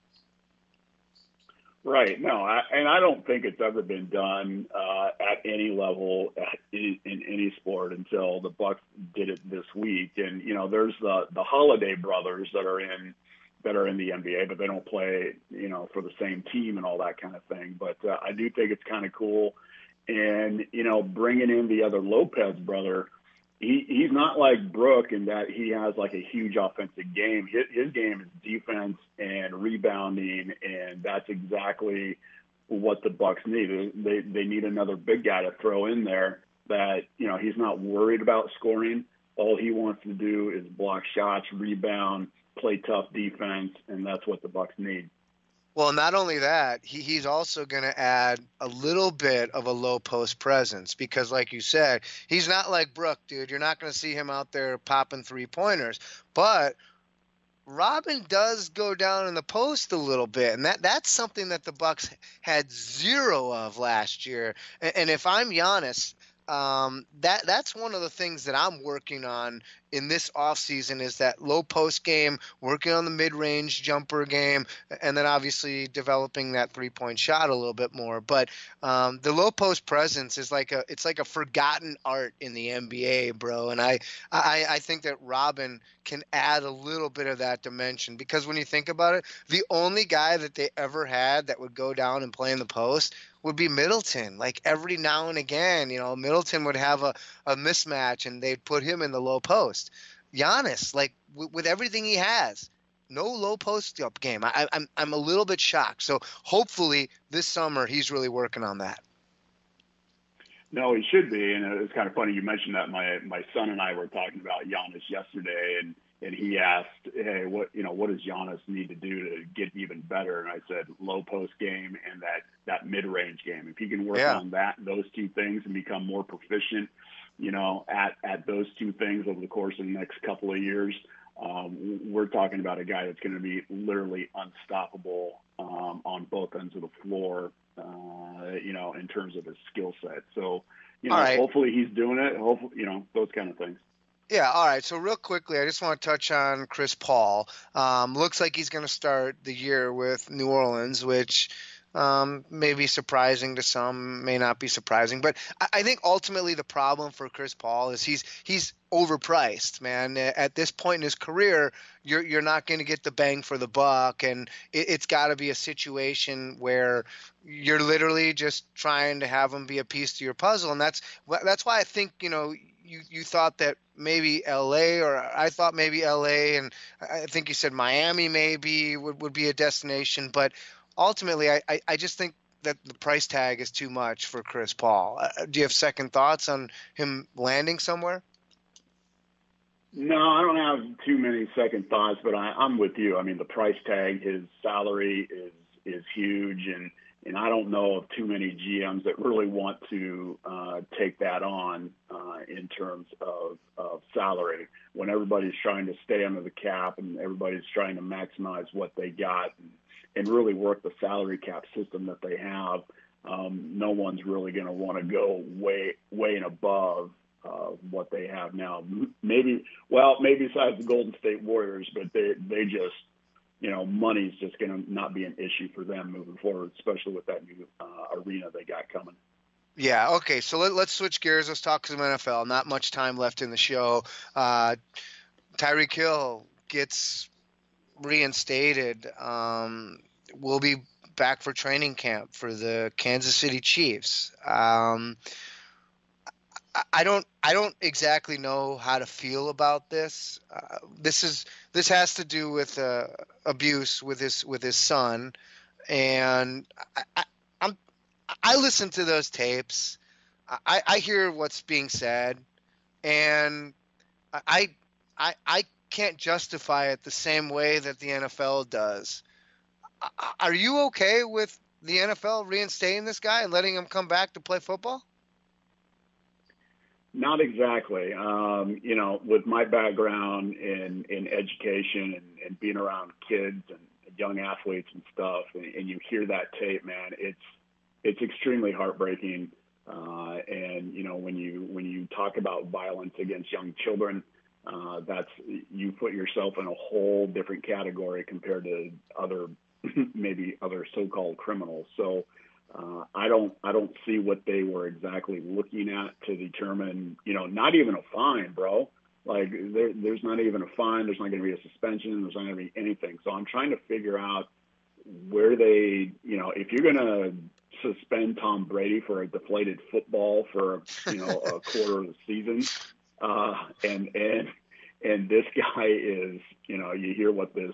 Right. No, I, and I don't think it's ever been done uh, at any level at, in, in any sport until the Bucks did it this week. And, you know, there's the, the Holiday brothers that are in that are in the N B A, but they don't play, you know, for the same team and all that kind of thing. But uh, I do think it's kind of cool. And, you know, bringing in the other Lopez brother, he, he's not like Brook in that he has like a huge offensive game. His, his game is defense and rebounding, and that's exactly what the Bucks need. They, they need another big guy to throw in there that, you know, he's not worried about scoring. All he wants to do is block shots, rebound, play tough defense, and that's what the Bucks need. Well, not only that, he, he's also going to add a little bit of a low post presence because, like you said, he's not like Brook, dude. You're not going to see him out there popping three-pointers. But Robin does go down in the post a little bit, and that that's something that the Bucks had zero of last year. And, and if I'm Giannis, um, that that's one of the things that I'm working on in this offseason is that low post game, working on the mid-range jumper game, and then obviously developing that three-point shot a little bit more. But um, the low post presence is like a it's like a forgotten art in the N B A, bro. And I, I I think that Robin can add a little bit of that dimension because when you think about it, the only guy that they ever had that would go down and play in the post would be Middleton. Like every now and again, you know, Middleton would have a, a mismatch and they'd put him in the low post. Giannis, like w- with everything he has, no low post up game. I, I'm I'm a little bit shocked. So hopefully this summer he's really working on that. No, he should be, and it's kind of funny you mentioned that. My my son and I were talking about Giannis yesterday, and and he asked, "Hey, what you know, what does Giannis need to do to get even better?" And I said, "Low post game and that that mid range game. If he can work yeah. on that, those two things, and become more proficient, you know, at at those two things over the course of the next couple of years, um, we're talking about a guy that's going to be literally unstoppable um, on both ends of the floor." Uh, you know, in terms of his skill set. So, you know, right. hopefully he's doing it. Hopefully, you know, those kind of things. Yeah, all right. So real quickly, I just want to touch on Chris Paul. Um, looks like he's going to start the year with New Orleans, which um, may be surprising to some, may not be surprising. But I, I think ultimately the problem for Chris Paul is he's he's overpriced, man. At this point in his career, you're you're not going to get the bang for the buck, and it, it's got to be a situation where you're literally just trying to have him be a piece to your puzzle, and that's that's why I think you know you you thought that maybe L A, or I thought maybe L A, and I think you said Miami maybe would, would be a destination, but ultimately I, I, I just think that the price tag is too much for Chris Paul. Uh, do you have second thoughts on him landing somewhere? No, I don't have too many second thoughts, but I, I'm with you. I mean, the price tag, his salary is is huge, and, and I don't know of too many G Ms that really want to uh, take that on uh, in terms of, of salary. When everybody's trying to stay under the cap and everybody's trying to maximize what they got and, and really work the salary cap system that they have, um, no one's really going to want to go way, way and above Uh, what they have now. Maybe, well, maybe besides the Golden State Warriors, but they they just you know, money's just going to not be an issue for them moving forward, especially with that new uh, arena they got coming. Yeah, okay, so let, let's switch gears. Let's talk some N F L. Not much time left in the show. Uh, Tyreek Hill gets reinstated. Um, we'll be back for training camp for the Kansas City Chiefs. Um, I, I don't, I don't exactly know how to feel about this. Uh, this is, this has to do with uh, abuse with his, with his son, and I, I, I'm, I listen to those tapes. I, I hear what's being said, and I, I, I can't justify it the same way that the N F L does. Are you okay with the N F L reinstating this guy and letting him come back to play football? Not exactly. Um, you know, with my background in, in education and, and being around kids and young athletes and stuff, and, and you hear that tape, man, it's it's extremely heartbreaking. Uh, and you know, when you when you talk about violence against young children, uh, that's you put yourself in a whole different category compared to other maybe other so-called criminals. So uh, I don't I don't see what they were exactly looking at to determine, you know, not even a fine, bro. Like there, there's not even a fine. There's not going to be a suspension. There's not going to be anything. So I'm trying to figure out where they, you know, if you're going to suspend Tom Brady for a deflated football for, you know, a quarter of the season, uh, and and and this guy is, you know, you hear what this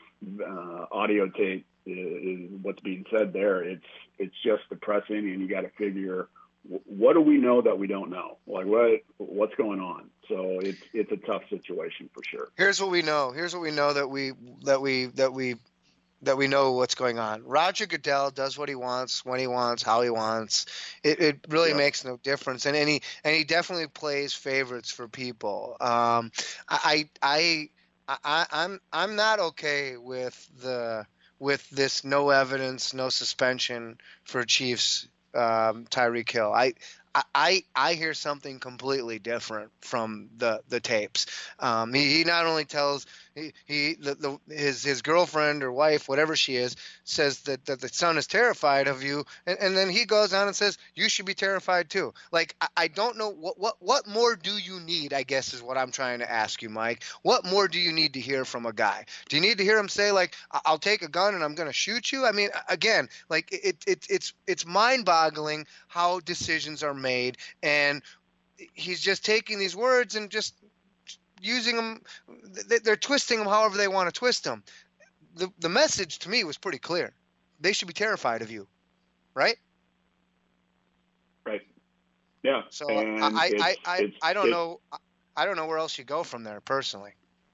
uh, audio tape is, is what's being said there. It's it's just depressing, and you got to figure, what do we know that we don't know? Like what what's going on? So it's it's a tough situation for sure. Here's what we know. Here's what we know that we that we that we that we know what's going on. Roger Goodell does what he wants, when he wants, how he wants. It, it really yeah. makes no difference, and, and he and he definitely plays favorites for people. Um, I I I I'm I'm not okay with the with this no evidence, no suspension for Chiefs um, Tyreek Hill. I. I, I hear something completely different from the, the tapes. Um, he, he not only tells he, he the, the, his his girlfriend or wife, whatever she is, says that, that the son is terrified of you, and, and then he goes on and says you should be terrified too. Like I, I don't know what, what what more do you need? I guess is what I'm trying to ask you, Mike. What more do you need to hear from a guy? Do you need to hear him say like I'll take a gun and I'm going to shoot you? I mean, again, like it, it it's it's mind-boggling how decisions are made. made and he's just taking these words and just using them. They're twisting them however they want to twist them. The the message to me was pretty clear. They should be terrified of you, right? Right. Yeah. So and I I I, I don't know I don't know where else you go from there personally.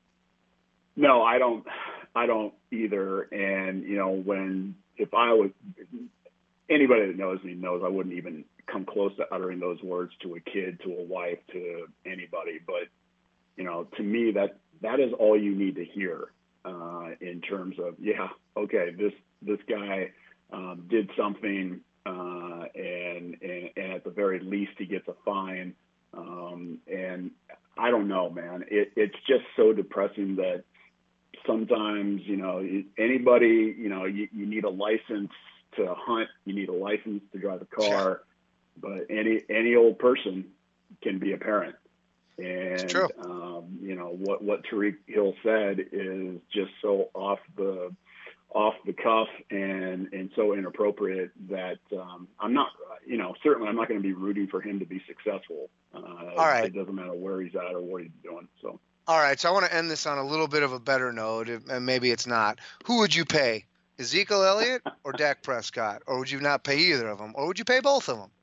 No, I don't I don't either. And you know, when if I was anybody that knows me knows I wouldn't even come close to uttering those words to a kid, to a wife, to anybody. But, you know, to me, that that is all you need to hear uh, in terms of, yeah, okay, this this guy um, did something, uh, and, and and at the very least he gets a fine. Um, and I don't know, man. It, it's just so depressing that sometimes, you know, anybody, you know, you, you need a license to hunt, you need a license to drive a car. Sure. But any any old person can be a parent, and it's true. Um, you know what what Tyreek Hill said is just so off the off the cuff and and so inappropriate that um, I'm not you know certainly I'm not going to be rooting for him to be successful. Uh, All right, it doesn't matter where he's at or what he's doing. So all right, so I want to end this on a little bit of a better note, and maybe it's not. Who would you pay, Ezekiel Elliott or Dak Prescott, or would you not pay either of them, or would you pay both of them?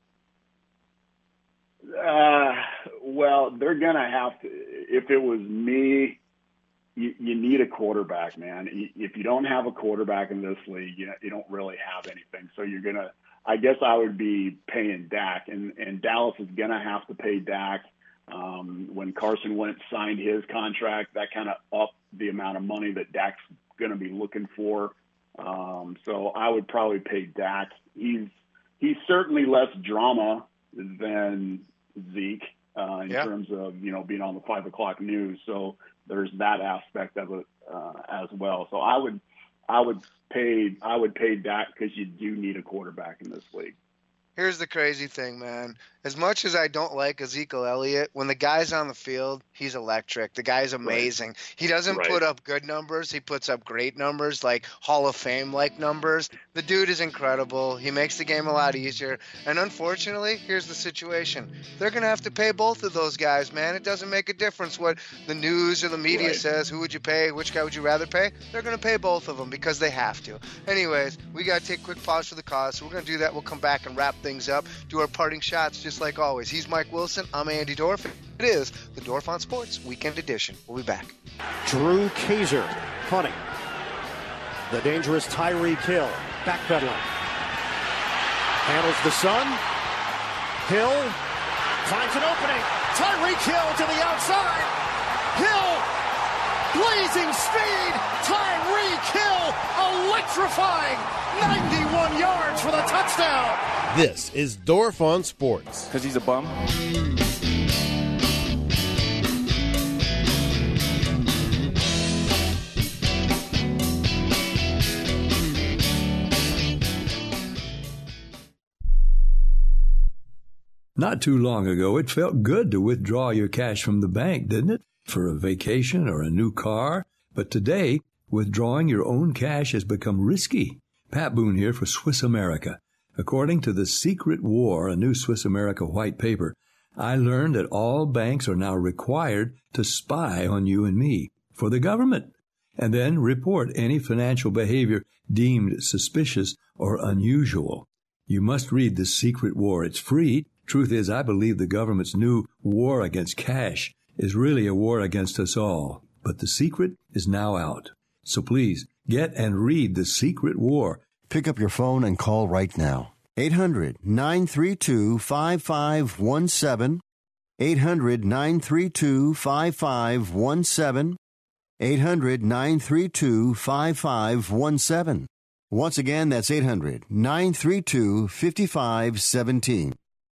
Uh, well, they're going to have to, if it was me, you, you need a quarterback, man. If you don't have a quarterback in this league, you, you don't really have anything. So you're going to, I guess I would be paying Dak, and, and Dallas is going to have to pay Dak. Um, when Carson Wentz signed his contract, that kind of upped the amount of money that Dak's going to be looking for. Um, so I would probably pay Dak. He's, he's certainly less drama than Zeke uh, in yeah. terms of, you know, being on the five o'clock news. So there's that aspect of it uh, as well. So I would, I would pay I would pay Dak because you do need a quarterback in this league. Here's the crazy thing, man. As much as I don't like Ezekiel Elliott, when the guy's on the field, he's electric. The guy's amazing. Right. He doesn't right. put up good numbers. He puts up great numbers, like Hall of Fame-like numbers. The dude is incredible. He makes the game a lot easier. And unfortunately, here's the situation. They're going to have to pay both of those guys, man. It doesn't make a difference what the news or the media right. says. Who would you pay? Which guy would you rather pay? They're going to pay both of them because they have to. Anyways, we got to take a quick pause for the cause. So we're going to do that. We'll come back and wrap things up, do our parting shots just like always. He's Mike Wilson. I'm Andy Dorf. It is the Dorf on Sports Weekend Edition. We'll be back. Drew Kaiser punting. The dangerous Tyreek Hill backpedaling. Handles the sun. Hill finds an opening. Tyreek Hill to the outside. Hill, blazing speed. Tyreek Hill, electrifying. ninety-one yards for the touchdown. This is Dorf on Sports. Because he's a bum. Not too long ago, it felt good to withdraw your cash from the bank, didn't it? For a vacation or a new car. But today, withdrawing your own cash has become risky. Pat Boone here for Swiss America. According to The Secret War, a new Swiss America white paper, I learned that all banks are now required to spy on you and me for the government, and then report any financial behavior deemed suspicious or unusual. You must read The Secret War. It's free. Truth is, I believe the government's new war against cash is really a war against us all. But the secret is now out. So please, get and read The Secret War. Pick up your phone and call right now. eight hundred, nine three two, five five one seven. eight hundred, nine three two, five five one seven. eight hundred, nine three two, five five one seven. Once again, that's eight hundred, nine three two, five five one seven.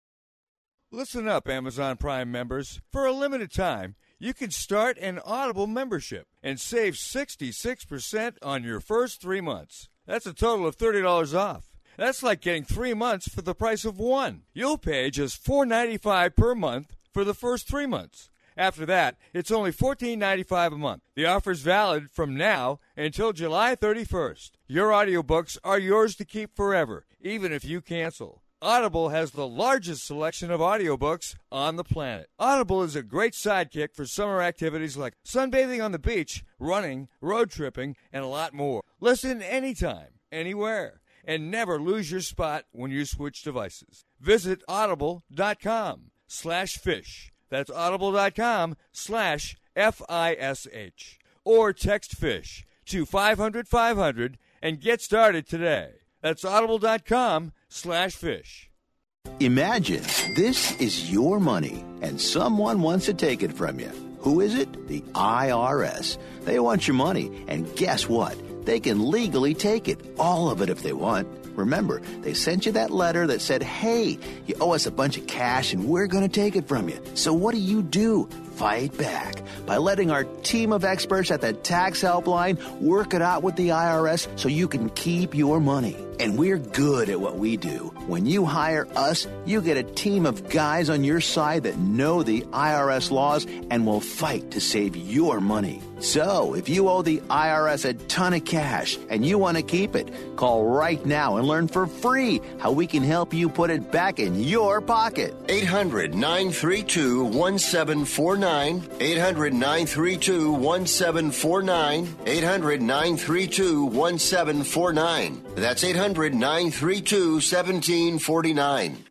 Listen up, Amazon Prime members. For a limited time, you can start an Audible membership and save sixty-six percent on your first three months. That's a total of thirty dollars off. That's like getting three months for the price of one. You'll pay just four dollars and ninety-five cents per month for the first three months. After that, it's only fourteen dollars and ninety-five cents a month. The offer's valid from now until July thirty-first. Your audiobooks are yours to keep forever, even if you cancel. Audible has the largest selection of audiobooks on the planet. Audible is a great sidekick for summer activities like sunbathing on the beach, running, road tripping, and a lot more. Listen anytime, anywhere, and never lose your spot when you switch devices. Visit audible.com slash fish. That's audible.com slash F I S H. Or text FISH to five hundred five hundred and get started today. That's audible.com slash fish. Imagine this is your money and someone wants to take it from you. Who is it? The I R S. They want your money, and guess what? They can legally take it, all of it if they want. Remember, they sent you that letter that said, hey, you owe us a bunch of cash and we're going to take it from you. So what do you do? Fight back by letting our team of experts at the Tax Helpline work it out with the I R S so you can keep your money. And we're good at what we do. When you hire us, you get a team of guys on your side that know the I R S laws and will fight to save your money. So, if you owe the I R S a ton of cash and you want to keep it, call right now and learn for free how we can help you put it back in your pocket. eight hundred, nine three two, one seven four nine. eight hundred, nine three two, one seven four nine. eight hundred, nine three two, one seven four nine. That's eight hundred, nine three two, one seven four nine.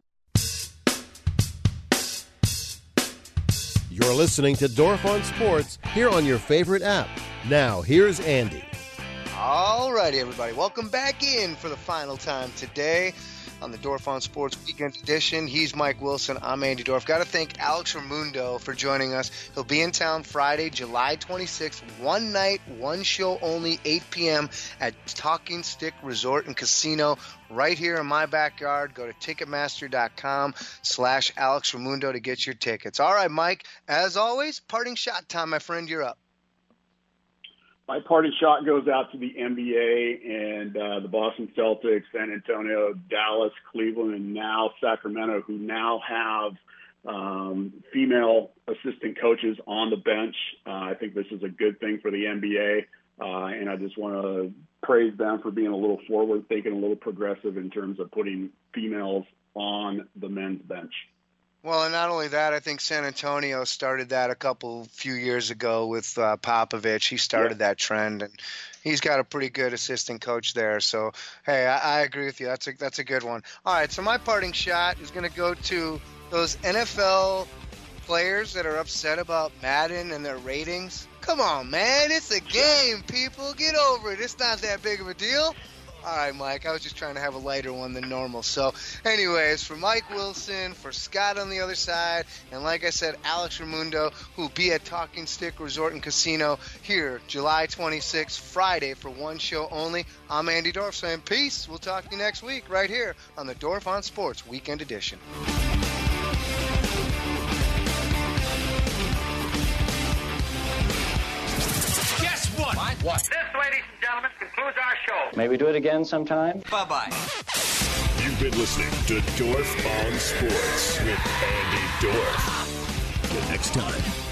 You're listening to Dorf on Sports here on your favorite app. Now, here's Andy. All righty, everybody. Welcome back in for the final time today on the Dorf on Sports Weekend Edition. He's Mike Wilson. I'm Andy Dorf. Got to thank Alex Raimundo for joining us. He'll be in town Friday, July twenty-sixth. One night, one show only, eight p.m. at Talking Stick Resort and Casino right here in my backyard. Go to Ticketmaster.com slash Alex Raimundo to get your tickets. All right, Mike, as always, parting shot time, my friend. You're up. My parting shot goes out to the N B A and uh, the Boston Celtics, San Antonio, Dallas, Cleveland, and now Sacramento, who now have um, female assistant coaches on the bench. Uh, I think this is a good thing for the N B A, uh, and I just want to praise them for being a little forward-thinking, a little progressive in terms of putting females on the men's bench. Well, and not only that, I think San Antonio started that a couple few years ago with uh, Popovich. He started yeah. that trend, and he's got a pretty good assistant coach there. So, hey, I, I agree with you. That's a that's a good one. All right, so my parting shot is going to go to those N F L players that are upset about Madden and their ratings. Come on, man, it's a game, people. Get over it. It's not that big of a deal. All right, Mike, I was just trying to have a lighter one than normal. So, anyways, for Mike Wilson, for Scott on the other side, and like I said, Alex Raimundo, who will be at Talking Stick Resort and Casino here July twenty-sixth, Friday, for one show only. I'm Andy Dorf saying peace. We'll talk to you next week right here on the Dorf on Sports Weekend Edition. What? What? This, ladies and gentlemen, concludes our show. Maybe do it again sometime? Bye-bye. You've been listening to Dorf on Sports with Andy Dorf. Till next time.